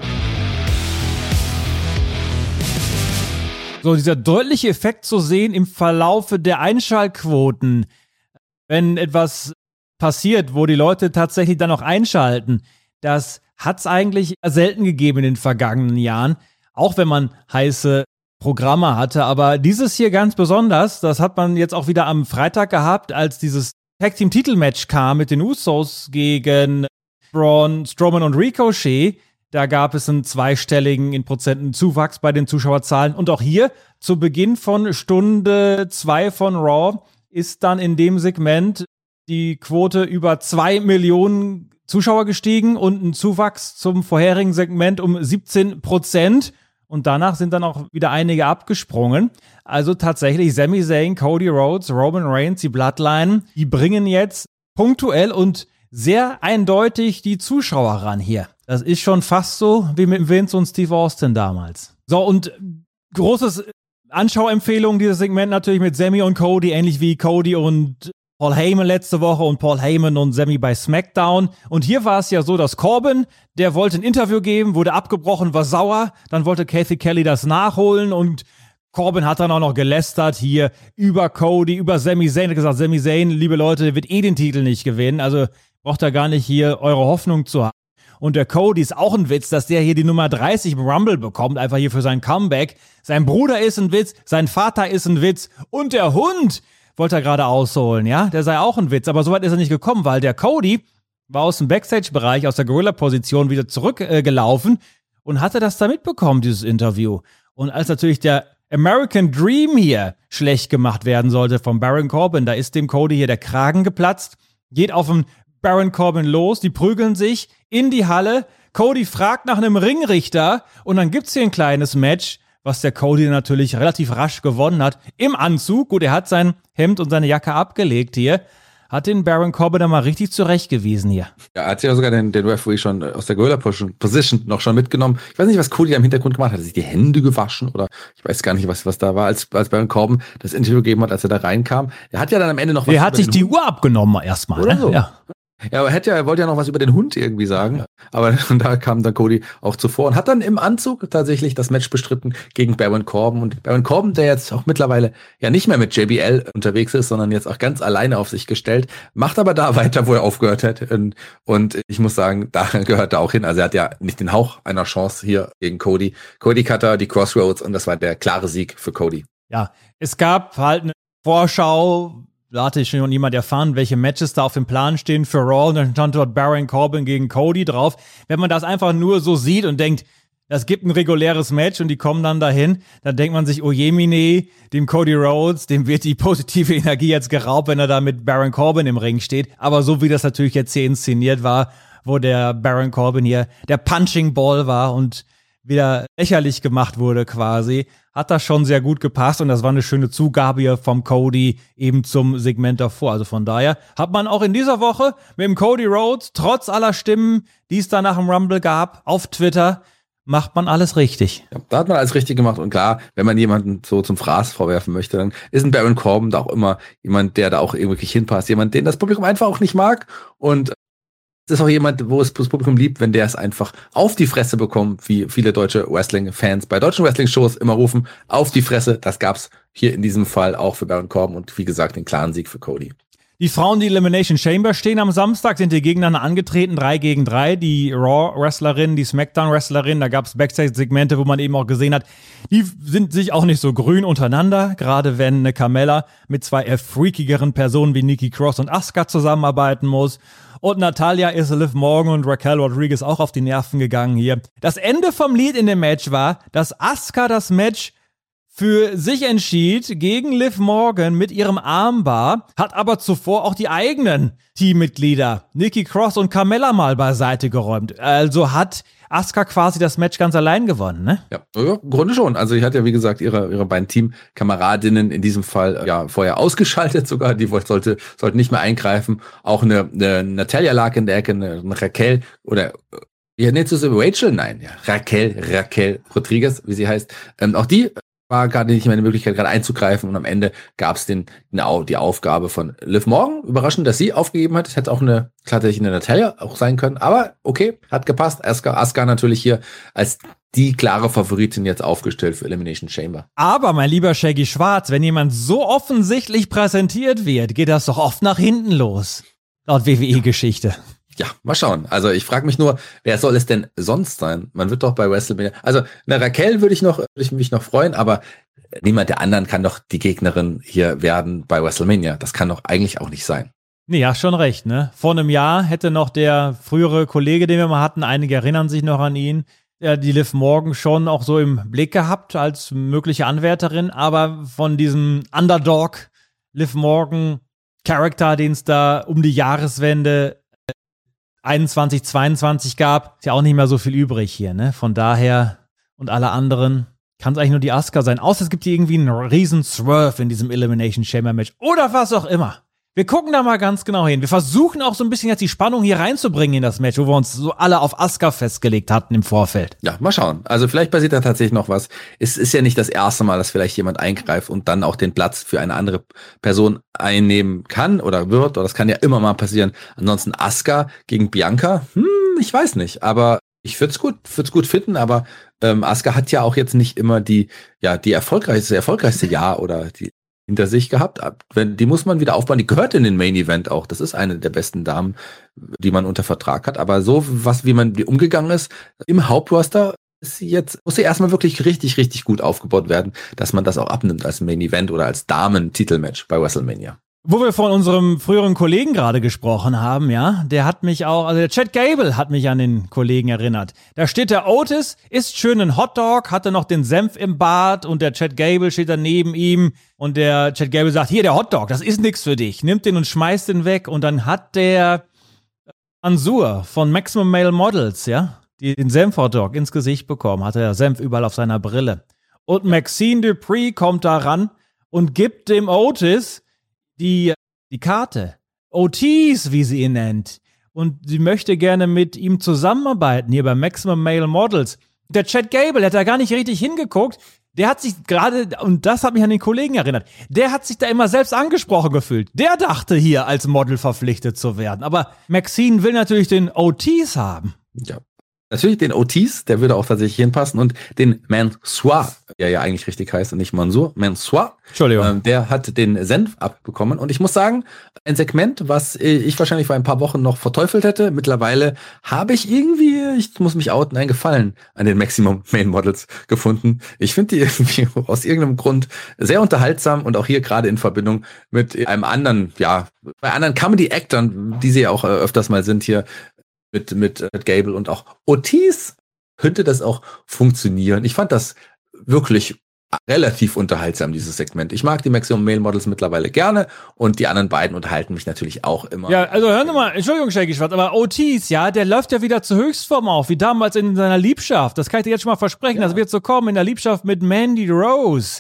So, dieser deutliche Effekt zu sehen im Verlaufe der Einschaltquoten. Wenn etwas passiert, wo die Leute tatsächlich dann auch einschalten, das hat es eigentlich selten gegeben in den vergangenen Jahren. Auch wenn man heiße Programme hatte, aber dieses hier ganz besonders, das hat man jetzt auch wieder am Freitag gehabt, als dieses Tag-Team-Titel-Match kam mit den Usos gegen Braun Strowman und Ricochet. Da gab es einen zweistelligen in Prozenten Zuwachs bei den Zuschauerzahlen. Und auch hier zu Beginn von Stunde 2 von Raw ist dann in dem Segment die Quote über 2 Millionen Zuschauer gestiegen und ein Zuwachs zum vorherigen Segment um 17%. Und danach sind dann auch wieder einige abgesprungen. Also tatsächlich Sami Zayn, Cody Rhodes, Roman Reigns, die Bloodline, die bringen jetzt punktuell und sehr eindeutig die Zuschauer ran hier. Das ist schon fast so wie mit Vince und Steve Austin damals. So, und großes Anschauempfehlung, dieses Segment natürlich mit Sami und Cody, ähnlich wie Cody und Paul Heyman letzte Woche und Paul Heyman und Sami bei SmackDown. Und hier war es ja so, dass Corbin, der wollte ein Interview geben, wurde abgebrochen, war sauer. Dann wollte Cathy Kelly das nachholen und Corbin hat dann auch noch gelästert hier über Cody, über Sami Zayn. Hat gesagt, Sami Zayn, liebe Leute, wird den Titel nicht gewinnen. Also braucht ihr gar nicht hier eure Hoffnung zu haben. Und der Cody ist auch ein Witz, dass der hier die Nummer 30 im Rumble bekommt, einfach hier für sein Comeback. Sein Bruder ist ein Witz, sein Vater ist ein Witz und der Hund wollte er gerade ausholen, ja? Der sei auch ein Witz, aber so weit ist er nicht gekommen, weil der Cody war aus dem Backstage-Bereich, aus der Gorilla-Position wieder zurückgelaufen und hatte das da mitbekommen, dieses Interview. Und als natürlich der American Dream hier schlecht gemacht werden sollte von Baron Corbin, da ist dem Cody hier der Kragen geplatzt, geht auf den Baron Corbin los, die prügeln sich in die Halle, Cody fragt nach einem Ringrichter und dann gibt's hier ein kleines Match, was der Cody natürlich relativ rasch gewonnen hat. Im Anzug, gut, er hat sein Hemd und seine Jacke abgelegt hier, hat den Baron Corbin da mal richtig zurechtgewiesen hier. Ja, er hat ja sogar den Referee schon aus der Gorilla-Position noch schon mitgenommen. Ich weiß nicht, was Cody da im Hintergrund gemacht hat. Hat er sich die Hände gewaschen oder ich weiß gar nicht, was da war, als Baron Corbin das Interview gegeben hat, als er da reinkam. Er hat ja dann am Ende noch was. Er hat sich die Uhr abgenommen erstmal. Oder ne? so. Ja. Ja, aber er wollte ja noch was über den Hund irgendwie sagen. Aber da kam dann Cody auch zuvor und hat dann im Anzug tatsächlich das Match bestritten gegen Baron Corbin. Und Baron Corbin, der jetzt auch mittlerweile ja nicht mehr mit JBL unterwegs ist, sondern jetzt auch ganz alleine auf sich gestellt, macht aber da weiter, wo er aufgehört hat. Und ich muss sagen, da gehört er auch hin. Also er hat ja nicht den Hauch einer Chance hier gegen Cody. Cody Cutter, die Crossroads und das war der klare Sieg für Cody. Ja, es gab halt eine Vorschau. Da hatte schon jemand erfahren, welche Matches da auf dem Plan stehen für Raw. Und dann stand dort Baron Corbin gegen Cody drauf. Wenn man das einfach nur so sieht und denkt, das gibt ein reguläres Match und die kommen dann dahin, dann denkt man sich, oh jemine, dem Cody Rhodes, dem wird die positive Energie jetzt geraubt, wenn er da mit Baron Corbin im Ring steht. Aber so wie das natürlich jetzt hier inszeniert war, wo der Baron Corbin hier der Punching Ball war und wieder lächerlich gemacht wurde quasi, hat das schon sehr gut gepasst und das war eine schöne Zugabe hier vom Cody eben zum Segment davor. Also von daher hat man auch in dieser Woche mit dem Cody Rhodes, trotz aller Stimmen, die es da nach dem Rumble gab, auf Twitter, macht man alles richtig. Ja, da hat man alles richtig gemacht und klar, wenn man jemanden so zum Fraß vorwerfen möchte, dann ist ein Baron Corbin da auch immer jemand, der da auch wirklich hinpasst, jemand, den das Publikum einfach auch nicht mag und es ist auch jemand, wo es das Publikum liebt, wenn der es einfach auf die Fresse bekommt, wie viele deutsche Wrestling-Fans bei deutschen Wrestling-Shows immer rufen, auf die Fresse. Das gab's hier in diesem Fall auch für Baron Corbin und wie gesagt, den klaren Sieg für Cody. Die Frauen, die Elimination Chamber stehen am Samstag, sind hier gegeneinander angetreten, 3 gegen 3. Die Raw-Wrestlerin, die SmackDown-Wrestlerin, da gab es Backstage-Segmente, wo man eben auch gesehen hat, die sind sich auch nicht so grün untereinander, gerade wenn eine Carmella mit 2 eher freakigeren Personen wie Nikki Cross und Asuka zusammenarbeiten muss. Und Natalya ist Liv Morgan und Raquel Rodriguez auch auf die Nerven gegangen hier. Das Ende vom Lied in dem Match war, dass Asuka das Match für sich entschied gegen Liv Morgan mit ihrem Armbar, hat aber zuvor auch die eigenen Teammitglieder Nikki Cross und Carmella mal beiseite geräumt. Also hat Asuka quasi das Match ganz allein gewonnen, ne? Ja, im Grunde schon. Also ich hatte ja, wie gesagt, ihre beiden Teamkameradinnen in diesem Fall ja vorher ausgeschaltet sogar. Die sollten nicht mehr eingreifen. Auch eine Natalya lag in der Ecke, eine Raquel oder ja, nicht so Rachel, nein, ja, Raquel Rodriguez, wie sie heißt. Auch die war gerade nicht mehr eine Möglichkeit, gerade einzugreifen und am Ende gab es die Aufgabe von Liv Morgan. Überraschend, dass sie aufgegeben hat. Es hätte auch tatsächlich eine Natalya auch sein können, aber okay, hat gepasst. Asuka natürlich hier als die klare Favoritin jetzt aufgestellt für Elimination Chamber. Aber, mein lieber Shaggy Schwarz, wenn jemand so offensichtlich präsentiert wird, geht das doch oft nach hinten los. Laut WWE-Geschichte. Ja, mal schauen. Also ich frage mich nur, wer soll es denn sonst sein? Man wird doch bei WrestleMania, also eine Raquel würde ich mich noch freuen, aber niemand der anderen kann doch die Gegnerin hier werden bei WrestleMania. Das kann doch eigentlich auch nicht sein. Nee, ja, schon recht, ne? Vor einem Jahr hätte noch der frühere Kollege, den wir mal hatten, einige erinnern sich noch an ihn, die Liv Morgan schon auch so im Blick gehabt als mögliche Anwärterin, aber von diesem Underdog Liv Morgan Charakter, den es da um die Jahreswende 21, 22 gab, ist ja auch nicht mehr so viel übrig hier, ne? Von daher und alle anderen kann es eigentlich nur die Asuka sein. Außer es gibt hier irgendwie einen riesen Swerve in diesem Elimination Chamber Match oder was auch immer. Wir gucken da mal ganz genau hin. Wir versuchen auch so ein bisschen jetzt die Spannung hier reinzubringen in das Match, wo wir uns so alle auf Asuka festgelegt hatten im Vorfeld. Ja, mal schauen. Also vielleicht passiert da tatsächlich noch was. Es ist ja nicht das erste Mal, dass vielleicht jemand eingreift und dann auch den Platz für eine andere Person einnehmen kann oder wird. Oder das kann ja immer mal passieren. Ansonsten Asuka gegen Bianca, ich weiß nicht. Aber ich würde es gut finden. Aber Asuka hat ja auch jetzt nicht immer die erfolgreichste Jahr oder die hinter sich gehabt. Die muss man wieder aufbauen. Die gehört in den Main Event auch. Das ist eine der besten Damen, die man unter Vertrag hat. Aber so wie man umgegangen ist im Hauptroster, muss sie erstmal wirklich richtig, richtig gut aufgebaut werden, dass man das auch abnimmt als Main Event oder als Damen-Titelmatch bei WrestleMania. Wo wir von unserem früheren Kollegen gerade gesprochen haben, ja, der Chad Gable hat mich an den Kollegen erinnert. Da steht der Otis, isst schön einen Hotdog, hatte noch den Senf im Bart und der Chad Gable steht da neben ihm und der Chad Gable sagt, hier, der Hotdog, das ist nix für dich. Nimmt den und schmeißt den weg und dann hat der Ansur von Maximum Male Models, ja, den Senf-Hotdog ins Gesicht bekommen, hatte der Senf überall auf seiner Brille. Und Maxine Dupree kommt da ran und gibt dem Otis die Karte. Otis, wie sie ihn nennt. Und sie möchte gerne mit ihm zusammenarbeiten, hier bei Maximum Male Models. Der Chad Gable hat da gar nicht richtig hingeguckt. Der hat sich gerade, und das hat mich an den Kollegen erinnert, der hat sich da immer selbst angesprochen gefühlt. Der dachte hier als Model verpflichtet zu werden. Aber Maxine will natürlich den Otis haben. Ja. Natürlich den Otis, der würde auch tatsächlich hinpassen und den Mansoor, der ja eigentlich richtig heißt und nicht Mansour, Mansoor. Entschuldigung. Der hat den Senf abbekommen und ich muss sagen, ein Segment, was ich wahrscheinlich vor ein paar Wochen noch verteufelt hätte, mittlerweile habe ich irgendwie, ich muss mich outen, einen Gefallen an den Maximum Main Models gefunden. Ich finde die irgendwie aus irgendeinem Grund sehr unterhaltsam und auch hier gerade in Verbindung mit einem anderen, bei anderen Comedy-Actern, die sie ja auch öfters mal sind hier, mit Gable und auch Otis könnte das auch funktionieren. Ich fand das wirklich relativ unterhaltsam, dieses Segment. Ich mag die Maximum Male Models mittlerweile gerne und die anderen beiden unterhalten mich natürlich auch immer. Ja, also hören Sie mal, Entschuldigung, Shaggy Schwarz, aber Otis, ja, der läuft ja wieder zur Höchstform auf, wie damals in seiner Liebschaft. Das kann ich dir jetzt schon mal versprechen. Das wird so kommen in der Liebschaft mit Mandy Rose.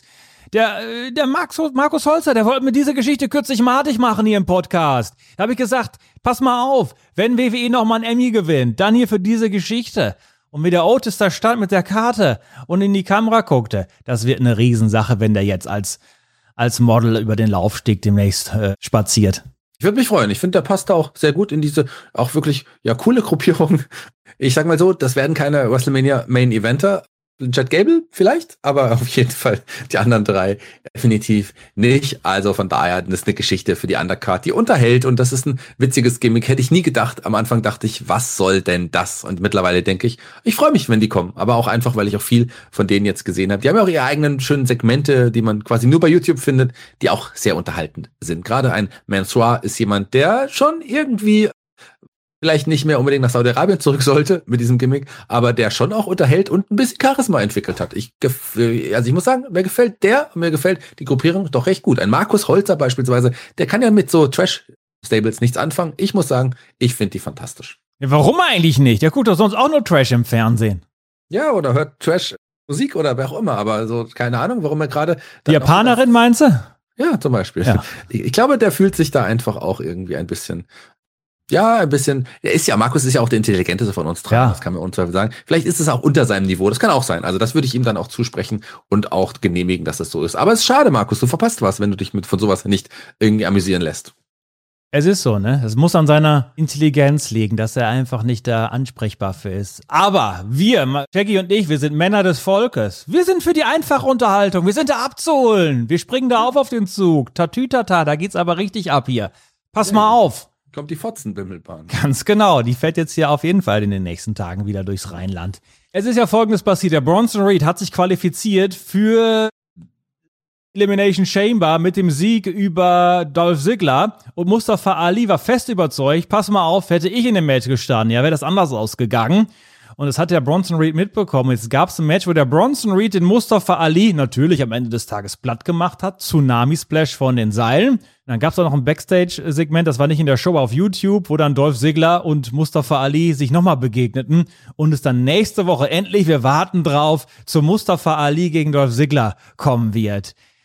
Der Markus Holzer, der wollte mir diese Geschichte kürzlich madig machen hier im Podcast. Da habe ich gesagt, pass mal auf, wenn WWE nochmal einen Emmy gewinnt, dann hier für diese Geschichte. Und wie der Otis da stand mit der Karte und in die Kamera guckte, das wird eine Riesensache, wenn der jetzt als Model über den Laufsteg demnächst spaziert. Ich würde mich freuen. Ich finde, der passt da auch sehr gut in diese auch wirklich coole Gruppierung. Ich sag mal so, das werden keine WrestleMania Main Eventer. Chad Gable vielleicht, aber auf jeden Fall die anderen drei definitiv nicht. Also von daher, das ist eine Geschichte für die Undercard, die unterhält und das ist ein witziges Gimmick. Hätte ich nie gedacht. Am Anfang dachte ich, was soll denn das? Und mittlerweile denke ich freue mich, wenn die kommen. Aber auch einfach, weil ich auch viel von denen jetzt gesehen habe. Die haben ja auch ihre eigenen schönen Segmente, die man quasi nur bei YouTube findet, die auch sehr unterhaltend sind. Gerade ein Mansoor ist jemand, der schon irgendwie vielleicht nicht mehr unbedingt nach Saudi-Arabien zurück sollte mit diesem Gimmick, aber der schon auch unterhält und ein bisschen Charisma entwickelt hat. Ich muss sagen, mir gefällt die Gruppierung doch recht gut. Ein Markus Holzer beispielsweise, der kann ja mit so Trash-Stables nichts anfangen. Ich muss sagen, ich finde die fantastisch. Ja, warum eigentlich nicht? Der guckt doch sonst auch nur Trash im Fernsehen. Ja, oder hört Trash-Musik oder wer auch immer, aber so keine Ahnung, warum er gerade... Die Japanerin meinst du? Ja, zum Beispiel. Ja. Ich glaube, der fühlt sich da einfach auch irgendwie ein bisschen... Markus ist ja auch der Intelligenteste von uns drei, das kann man unzweifelsfrei sagen. Vielleicht ist es auch unter seinem Niveau, das kann auch sein. Also das würde ich ihm dann auch zusprechen und auch genehmigen, dass das so ist. Aber es ist schade, Markus, du verpasst was, wenn du dich von sowas nicht irgendwie amüsieren lässt. Es ist so, ne? Es muss an seiner Intelligenz liegen, dass er einfach nicht da ansprechbar für ist. Aber wir, Shaggy und ich, wir sind Männer des Volkes. Wir sind für die einfache Unterhaltung. Wir sind da abzuholen. Wir springen da auf den Zug. Tatütata, da geht's aber richtig ab hier. Pass mal auf. Kommt die Fotzenbimmelbahn. Ganz genau, die fährt jetzt hier auf jeden Fall in den nächsten Tagen wieder durchs Rheinland. Es ist ja Folgendes passiert, der Bronson Reed hat sich qualifiziert für Elimination Chamber mit dem Sieg über Dolph Ziggler und Mustafa Ali war fest überzeugt, pass mal auf, hätte ich in dem Match gestanden, ja, wäre das anders ausgegangen. Und das hat der Bronson Reed mitbekommen. Jetzt gab es ein Match, wo der Bronson Reed den Mustafa Ali natürlich am Ende des Tages platt gemacht hat. Tsunami-Splash von den Seilen. Und dann gab es auch noch ein Backstage-Segment, das war nicht in der Show auf YouTube, wo dann Dolph Ziggler und Mustafa Ali sich nochmal begegneten. Und es dann nächste Woche endlich, wir warten drauf, zu Mustafa Ali gegen Dolph Ziggler kommen wird.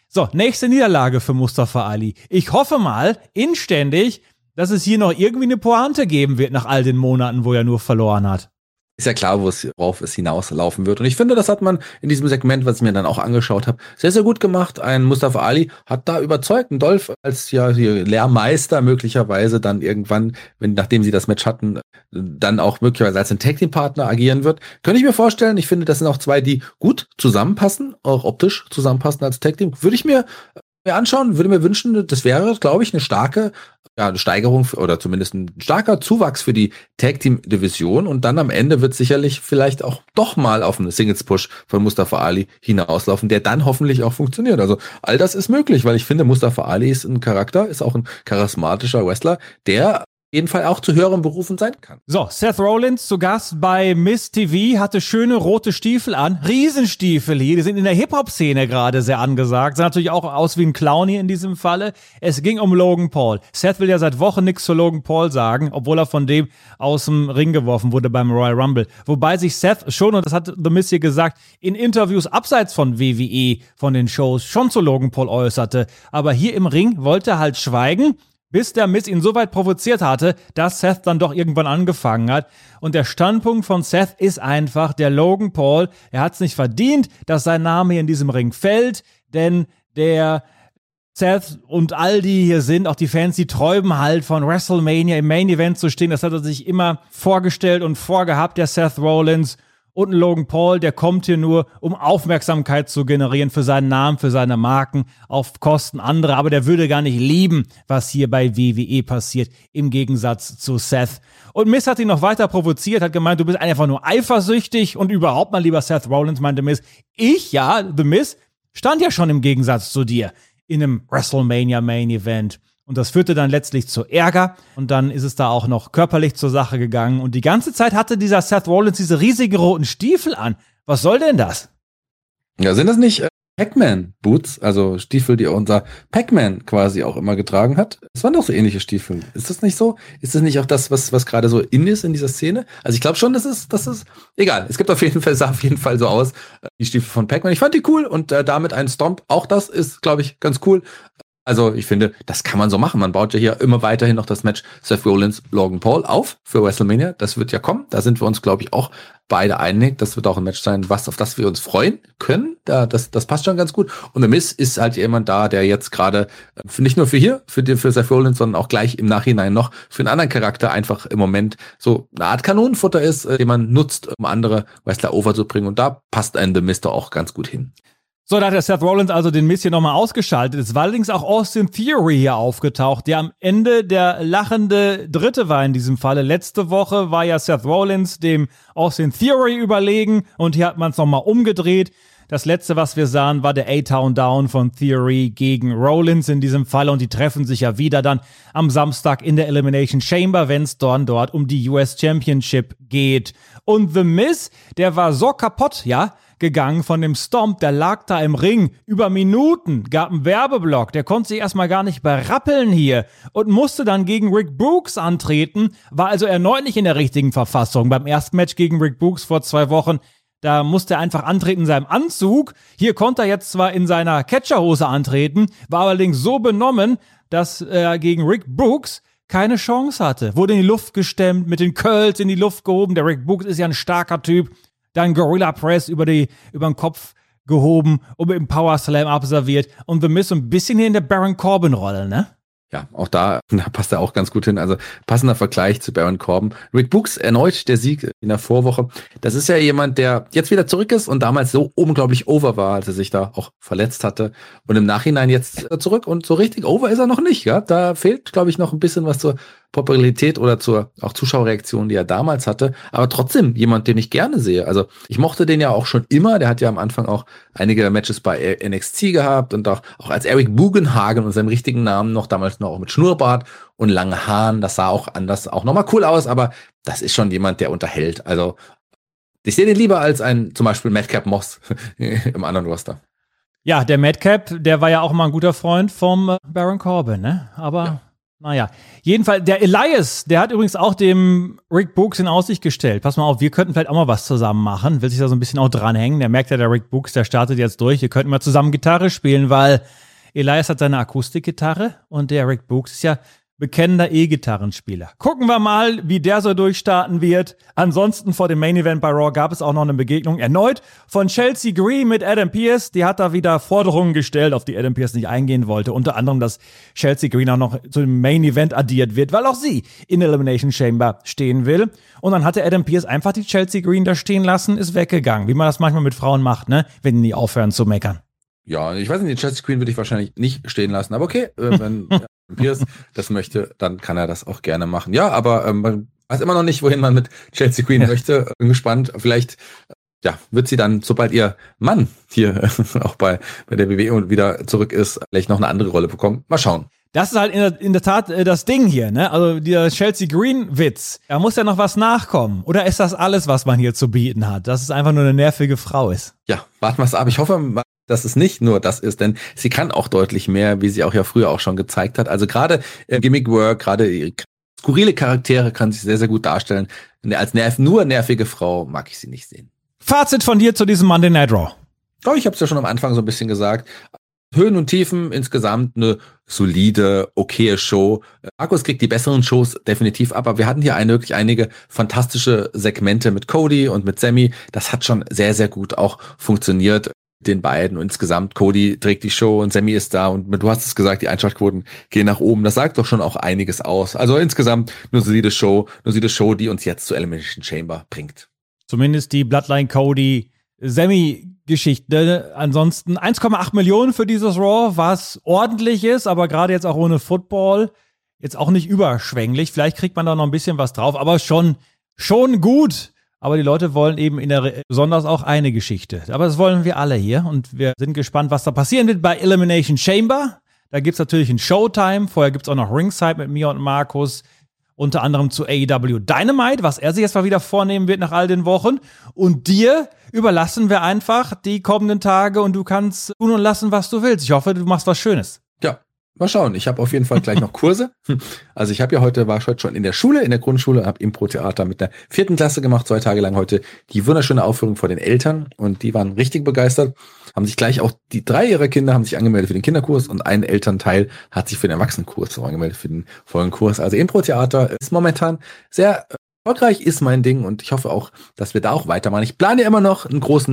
So, nächste Niederlage für Mustafa Ali. Ich hoffe mal inständig, dass es hier noch irgendwie eine Pointe geben wird nach all den Monaten, wo er nur verloren hat. Ist ja klar, worauf es hinauslaufen wird. Und ich finde, das hat man in diesem Segment, was ich mir dann auch angeschaut habe, sehr, sehr gut gemacht. Ein Mustafa Ali hat da überzeugt. Ein Dolph als ja hier Lehrmeister möglicherweise dann irgendwann, nachdem sie das Match hatten, dann auch möglicherweise als ein Tag-Team-Partner agieren wird. Könnte ich mir vorstellen. Ich finde, das sind auch zwei, die gut zusammenpassen, auch optisch zusammenpassen als Tag-Team. Würde ich mir anschauen, würde mir wünschen, das wäre, glaube ich, eine starke Steigerung oder zumindest ein starker Zuwachs für die Tag-Team-Division und dann am Ende wird sicherlich vielleicht auch doch mal auf einen Singles-Push von Mustafa Ali hinauslaufen, der dann hoffentlich auch funktioniert. Also all das ist möglich, weil ich finde, Mustafa Ali ist ein Charakter, ist auch ein charismatischer Wrestler, der jeden Fall auch zu höheren Berufen sein kann. So, Seth Rollins zu Gast bei Miz TV, hatte schöne rote Stiefel an, Riesenstiefel hier, die sind in der Hip-Hop-Szene gerade sehr angesagt, sah natürlich auch aus wie ein Clown hier in diesem Falle. Es ging um Logan Paul. Seth will ja seit Wochen nichts zu Logan Paul sagen, obwohl er von dem aus dem Ring geworfen wurde beim Royal Rumble. Wobei sich Seth schon, und das hat The Miz hier gesagt, in Interviews abseits von WWE, von den Shows, schon zu Logan Paul äußerte. Aber hier im Ring wollte er halt schweigen, bis der Miz ihn so weit provoziert hatte, dass Seth dann doch irgendwann angefangen hat. Und der Standpunkt von Seth ist einfach, der Logan Paul, er hat es nicht verdient, dass sein Name hier in diesem Ring fällt, denn der Seth und all die hier sind, auch die Fans, die träumen halt von WrestleMania im Main Event zu stehen. Das hat er sich immer vorgestellt und vorgehabt, der Seth Rollins. Und ein Logan Paul, der kommt hier nur, um Aufmerksamkeit zu generieren für seinen Namen, für seine Marken, auf Kosten anderer. Aber der würde gar nicht lieben, was hier bei WWE passiert, im Gegensatz zu Seth. Und Miz hat ihn noch weiter provoziert, hat gemeint, du bist einfach nur eifersüchtig und überhaupt mal lieber Seth Rollins, meinte Miz. The Miz, stand ja schon im Gegensatz zu dir in einem WrestleMania Main Event. Und das führte dann letztlich zu Ärger. Und dann ist es da auch noch körperlich zur Sache gegangen. Und die ganze Zeit hatte dieser Seth Rollins diese riesigen roten Stiefel an. Was soll denn das? Ja, sind das nicht Pac-Man-Boots? Also Stiefel, die unser Pac-Man quasi auch immer getragen hat? Das waren doch so ähnliche Stiefel. Ist das nicht so? Ist das nicht auch das, was gerade so in ist in dieser Szene? Also ich glaube schon, das ist egal. Es gibt sah auf jeden Fall so aus, die Stiefel von Pac-Man. Ich fand die cool und damit ein Stomp. Auch das ist, glaube ich, ganz cool. Also ich finde, das kann man so machen. Man baut ja hier immer weiterhin noch das Match Seth Rollins, Logan Paul auf für WrestleMania. Das wird ja kommen. Da sind wir uns, glaube ich, auch beide einig. Das wird auch ein Match sein, auf das wir uns freuen können. Das passt schon ganz gut. Und The Miz ist halt jemand da, der jetzt gerade nicht nur für Seth Rollins, sondern auch gleich im Nachhinein noch für einen anderen Charakter einfach im Moment so eine Art Kanonenfutter ist, den man nutzt, um andere Wrestler overzubringen. Und da passt ein The Miz doch auch ganz gut hin. So, da hat der Seth Rollins also den Miz hier nochmal ausgeschaltet. Es war allerdings auch Austin Theory hier aufgetaucht, der am Ende der lachende Dritte war in diesem Falle. Letzte Woche war ja Seth Rollins dem Austin Theory überlegen und hier hat man es nochmal umgedreht. Das letzte, was wir sahen, war der A-Town Down von Theory gegen Rollins in diesem Fall und die treffen sich ja wieder dann am Samstag in der Elimination Chamber, wenn es dort um die US Championship geht. Und The Miz, der war so kaputt, gegangen von dem Stomp, der lag da im Ring über Minuten, gab einen Werbeblock, der konnte sich erstmal gar nicht berappeln hier und musste dann gegen Rick Books antreten, war also erneut nicht in der richtigen Verfassung. Beim ersten Match gegen Rick Books vor 2 Wochen, da musste er einfach antreten in seinem Anzug. Hier konnte er jetzt zwar in seiner Catcherhose antreten, war allerdings so benommen, dass er gegen Rick Books keine Chance hatte. Wurde in die Luft gestemmt, mit den Curls in die Luft gehoben. Der Rick Books ist ja ein starker Typ. Dann Gorilla Press über den Kopf gehoben und mit dem Power Slam abserviert. Und The Miz so ein bisschen hier in der Baron Corbin-Rolle, ne? Ja, auch da passt er auch ganz gut hin. Also passender Vergleich zu Baron Corbin. Rick Books erneut der Sieg in der Vorwoche. Das ist ja jemand, der jetzt wieder zurück ist und damals so unglaublich over war, als er sich da auch verletzt hatte. Und im Nachhinein jetzt zurück und so richtig over ist er noch nicht. Ja, da fehlt, glaube ich, noch ein bisschen was zur Popularität oder zur auch Zuschauerreaktion, die er damals hatte. Aber trotzdem jemand, den ich gerne sehe. Also ich mochte den ja auch schon immer. Der hat ja am Anfang auch einige Matches bei NXT gehabt und auch als Eric Bugenhagen und seinem richtigen Namen noch damals noch auch mit Schnurrbart und langen Haaren. Das sah auch anders auch nochmal cool aus, aber das ist schon jemand, der unterhält. Also ich sehe den lieber als ein zum Beispiel Madcap Moss im anderen Roster. Ja, der Madcap, der war ja auch mal ein guter Freund vom Baron Corbin, ne? Aber Naja, jedenfalls, der Elias, der hat übrigens auch dem Rick Books in Aussicht gestellt. Pass mal auf, wir könnten vielleicht auch mal was zusammen machen. Will sich da so ein bisschen auch dranhängen. Der merkt ja, der Rick Books, der startet jetzt durch. Wir könnten mal zusammen Gitarre spielen, weil Elias hat seine Akustikgitarre und der Rick Books ist ja bekennender E-Gitarrenspieler. Gucken wir mal, wie der so durchstarten wird. Ansonsten vor dem Main Event bei Raw gab es auch noch eine Begegnung erneut von Chelsea Green mit Adam Pearce. Die hat da wieder Forderungen gestellt, auf die Adam Pearce nicht eingehen wollte. Unter anderem, dass Chelsea Green auch noch zu dem Main Event addiert wird, weil auch sie in Elimination Chamber stehen will. Und dann hatte Adam Pearce einfach die Chelsea Green da stehen lassen, ist weggegangen. Wie man das manchmal mit Frauen macht, ne? Wenn die nie aufhören zu meckern. Ja, ich weiß nicht, die Chelsea Green würde ich wahrscheinlich nicht stehen lassen, aber okay, wenn Pierce das möchte, dann kann er das auch gerne machen. Ja, aber man weiß immer noch nicht, wohin man mit Chelsea Green möchte. Bin gespannt, vielleicht wird sie dann, sobald ihr Mann hier auch bei der WWE wieder zurück ist, vielleicht noch eine andere Rolle bekommen. Mal schauen. Das ist halt in der Tat das Ding hier, ne? Also der Chelsea Green-Witz, da muss ja noch was nachkommen. Oder ist das alles, was man hier zu bieten hat? Dass es einfach nur eine nervige Frau ist? Ja, warten wir es ab. Ich hoffe, dass es nicht nur das ist, denn sie kann auch deutlich mehr, wie sie auch ja früher auch schon gezeigt hat. Also gerade Gimmick-Work, gerade skurrile Charaktere kann sie sehr, sehr gut darstellen. Als nur nervige Frau mag ich sie nicht sehen. Fazit von dir zu diesem Monday Night Raw. Oh, ich habe es ja schon am Anfang so ein bisschen gesagt. Höhen und Tiefen, insgesamt eine solide, okaye Show. Markus kriegt die besseren Shows definitiv ab, aber wir hatten hier wirklich einige fantastische Segmente mit Cody und mit Sammy. Das hat schon sehr, sehr gut auch funktioniert, den beiden. Und insgesamt, Cody trägt die Show und Sammy ist da und du hast es gesagt, die Einschaltquoten gehen nach oben. Das sagt doch schon auch einiges aus. Also insgesamt eine solide Show, die uns jetzt zur Elimination Chamber bringt. Zumindest die Bloodline Cody Sammy-Geschichte. Ansonsten 1,8 Millionen für dieses Raw, was ordentlich ist, aber gerade jetzt auch ohne Football jetzt auch nicht überschwänglich. Vielleicht kriegt man da noch ein bisschen was drauf, aber schon gut. Aber die Leute wollen eben besonders auch eine Geschichte. Aber das wollen wir alle hier und wir sind gespannt, was da passieren wird bei Elimination Chamber. Da gibt's natürlich ein Showtime. Vorher gibt's auch noch Ringside mit mir und Markus. Unter anderem zu AEW Dynamite, was er sich jetzt mal wieder vornehmen wird nach all den Wochen. Und dir überlassen wir einfach die kommenden Tage und du kannst tun und lassen, was du willst. Ich hoffe, du machst was Schönes. Ja, mal schauen. Ich habe auf jeden Fall gleich noch Kurse. Also ich war heute schon in der Schule, in der Grundschule, habe Impro-Theater mit der 4. Klasse gemacht, 2 Tage lang heute die wunderschöne Aufführung vor den Eltern und die waren richtig begeistert. Haben sich gleich auch 3 ihrer Kinder haben sich angemeldet für den Kinderkurs und ein Elternteil hat sich für den Erwachsenenkurs angemeldet, für den vollen Kurs. Also Impro-Theater ist momentan sehr erfolgreich, ist mein Ding und ich hoffe auch, dass wir da auch weitermachen. Ich plane ja immer noch einen großen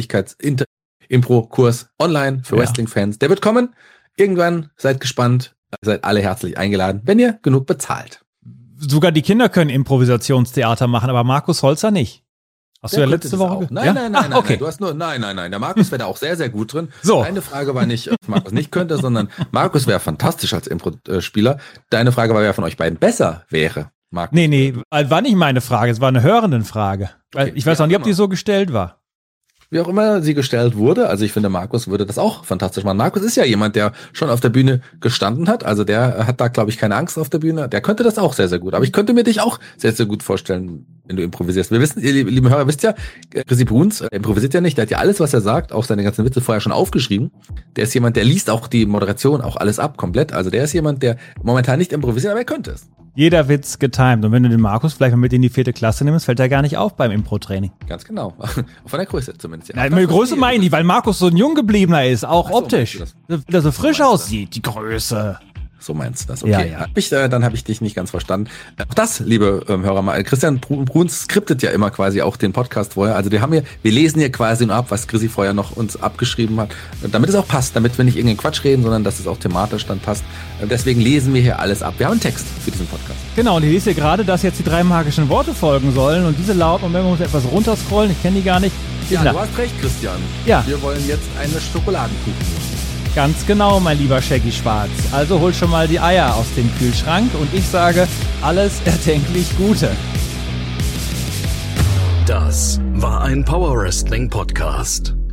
Schlagfertigkeits-Impro-Kurs online für Wrestling-Fans. Der wird kommen. Irgendwann, seid gespannt. Ihr seid alle herzlich eingeladen, wenn ihr genug bezahlt. Sogar die Kinder können Improvisationstheater machen, aber Markus Holzer nicht. Hast du ja letzte Woche auch. Nein, okay. Du hast nur, nein. Der Markus wäre da auch sehr, sehr gut drin. So. Deine Frage war nicht, ob Markus nicht könnte, sondern Markus wäre fantastisch als Impro-Spieler. Deine Frage war, wer von euch beiden besser wäre, Markus. Nee, war nicht meine Frage, es war eine Hörenden-Frage. Okay. Ich weiß auch nicht, ob die so gestellt war. Wie auch immer sie gestellt wurde, also ich finde, Markus würde das auch fantastisch machen. Markus ist ja jemand, der schon auf der Bühne gestanden hat, also der hat da, glaube ich, keine Angst auf der Bühne. Der könnte das auch sehr, sehr gut. Aber ich könnte mir dich auch sehr, sehr gut vorstellen, wenn du improvisierst. Wir wissen, ihr lieben Hörer, wisst ja, Chrissy Bruns improvisiert ja nicht, der hat ja alles, was er sagt, auch seine ganzen Witze vorher schon aufgeschrieben. Der ist jemand, der liest auch die Moderation, auch alles ab, komplett. Also der ist jemand, der momentan nicht improvisiert, aber er könnte es. Jeder Witz getimed. Und wenn du den Markus vielleicht mal mit in die 4. Klasse nimmst, fällt er gar nicht auf beim Impro-Training. Ganz genau. Von der Größe zumindest. Ja. Nein, mit Größe meine ich nicht, weil Markus so ein Junggebliebener ist, auch optisch. Der so frisch aussieht, die Größe. So meinst du das, okay. Ja. Dann habe ich dich nicht ganz verstanden. Auch das, liebe Hörer, mal, Christian Bruns skriptet ja immer quasi auch den Podcast vorher. Also wir lesen hier quasi nur ab, was Chrissy vorher noch uns abgeschrieben hat, damit es auch passt, damit wir nicht irgendeinen Quatsch reden, sondern dass es auch thematisch dann passt. Deswegen lesen wir hier alles ab. Wir haben einen Text für diesen Podcast. Genau, und ich lese hier gerade, dass jetzt die 3 magischen Worte folgen sollen und diese lauten, und man muss etwas runterscrollen, ich kenne die gar nicht. Ja, du hast recht, Christian. Ja. Wir wollen jetzt eine Schokoladenkuchen. Ganz genau, mein lieber Shaggy Schwarz. Also hol schon mal die Eier aus dem Kühlschrank und ich sage, alles erdenklich Gute. Das war ein Power Wrestling Podcast.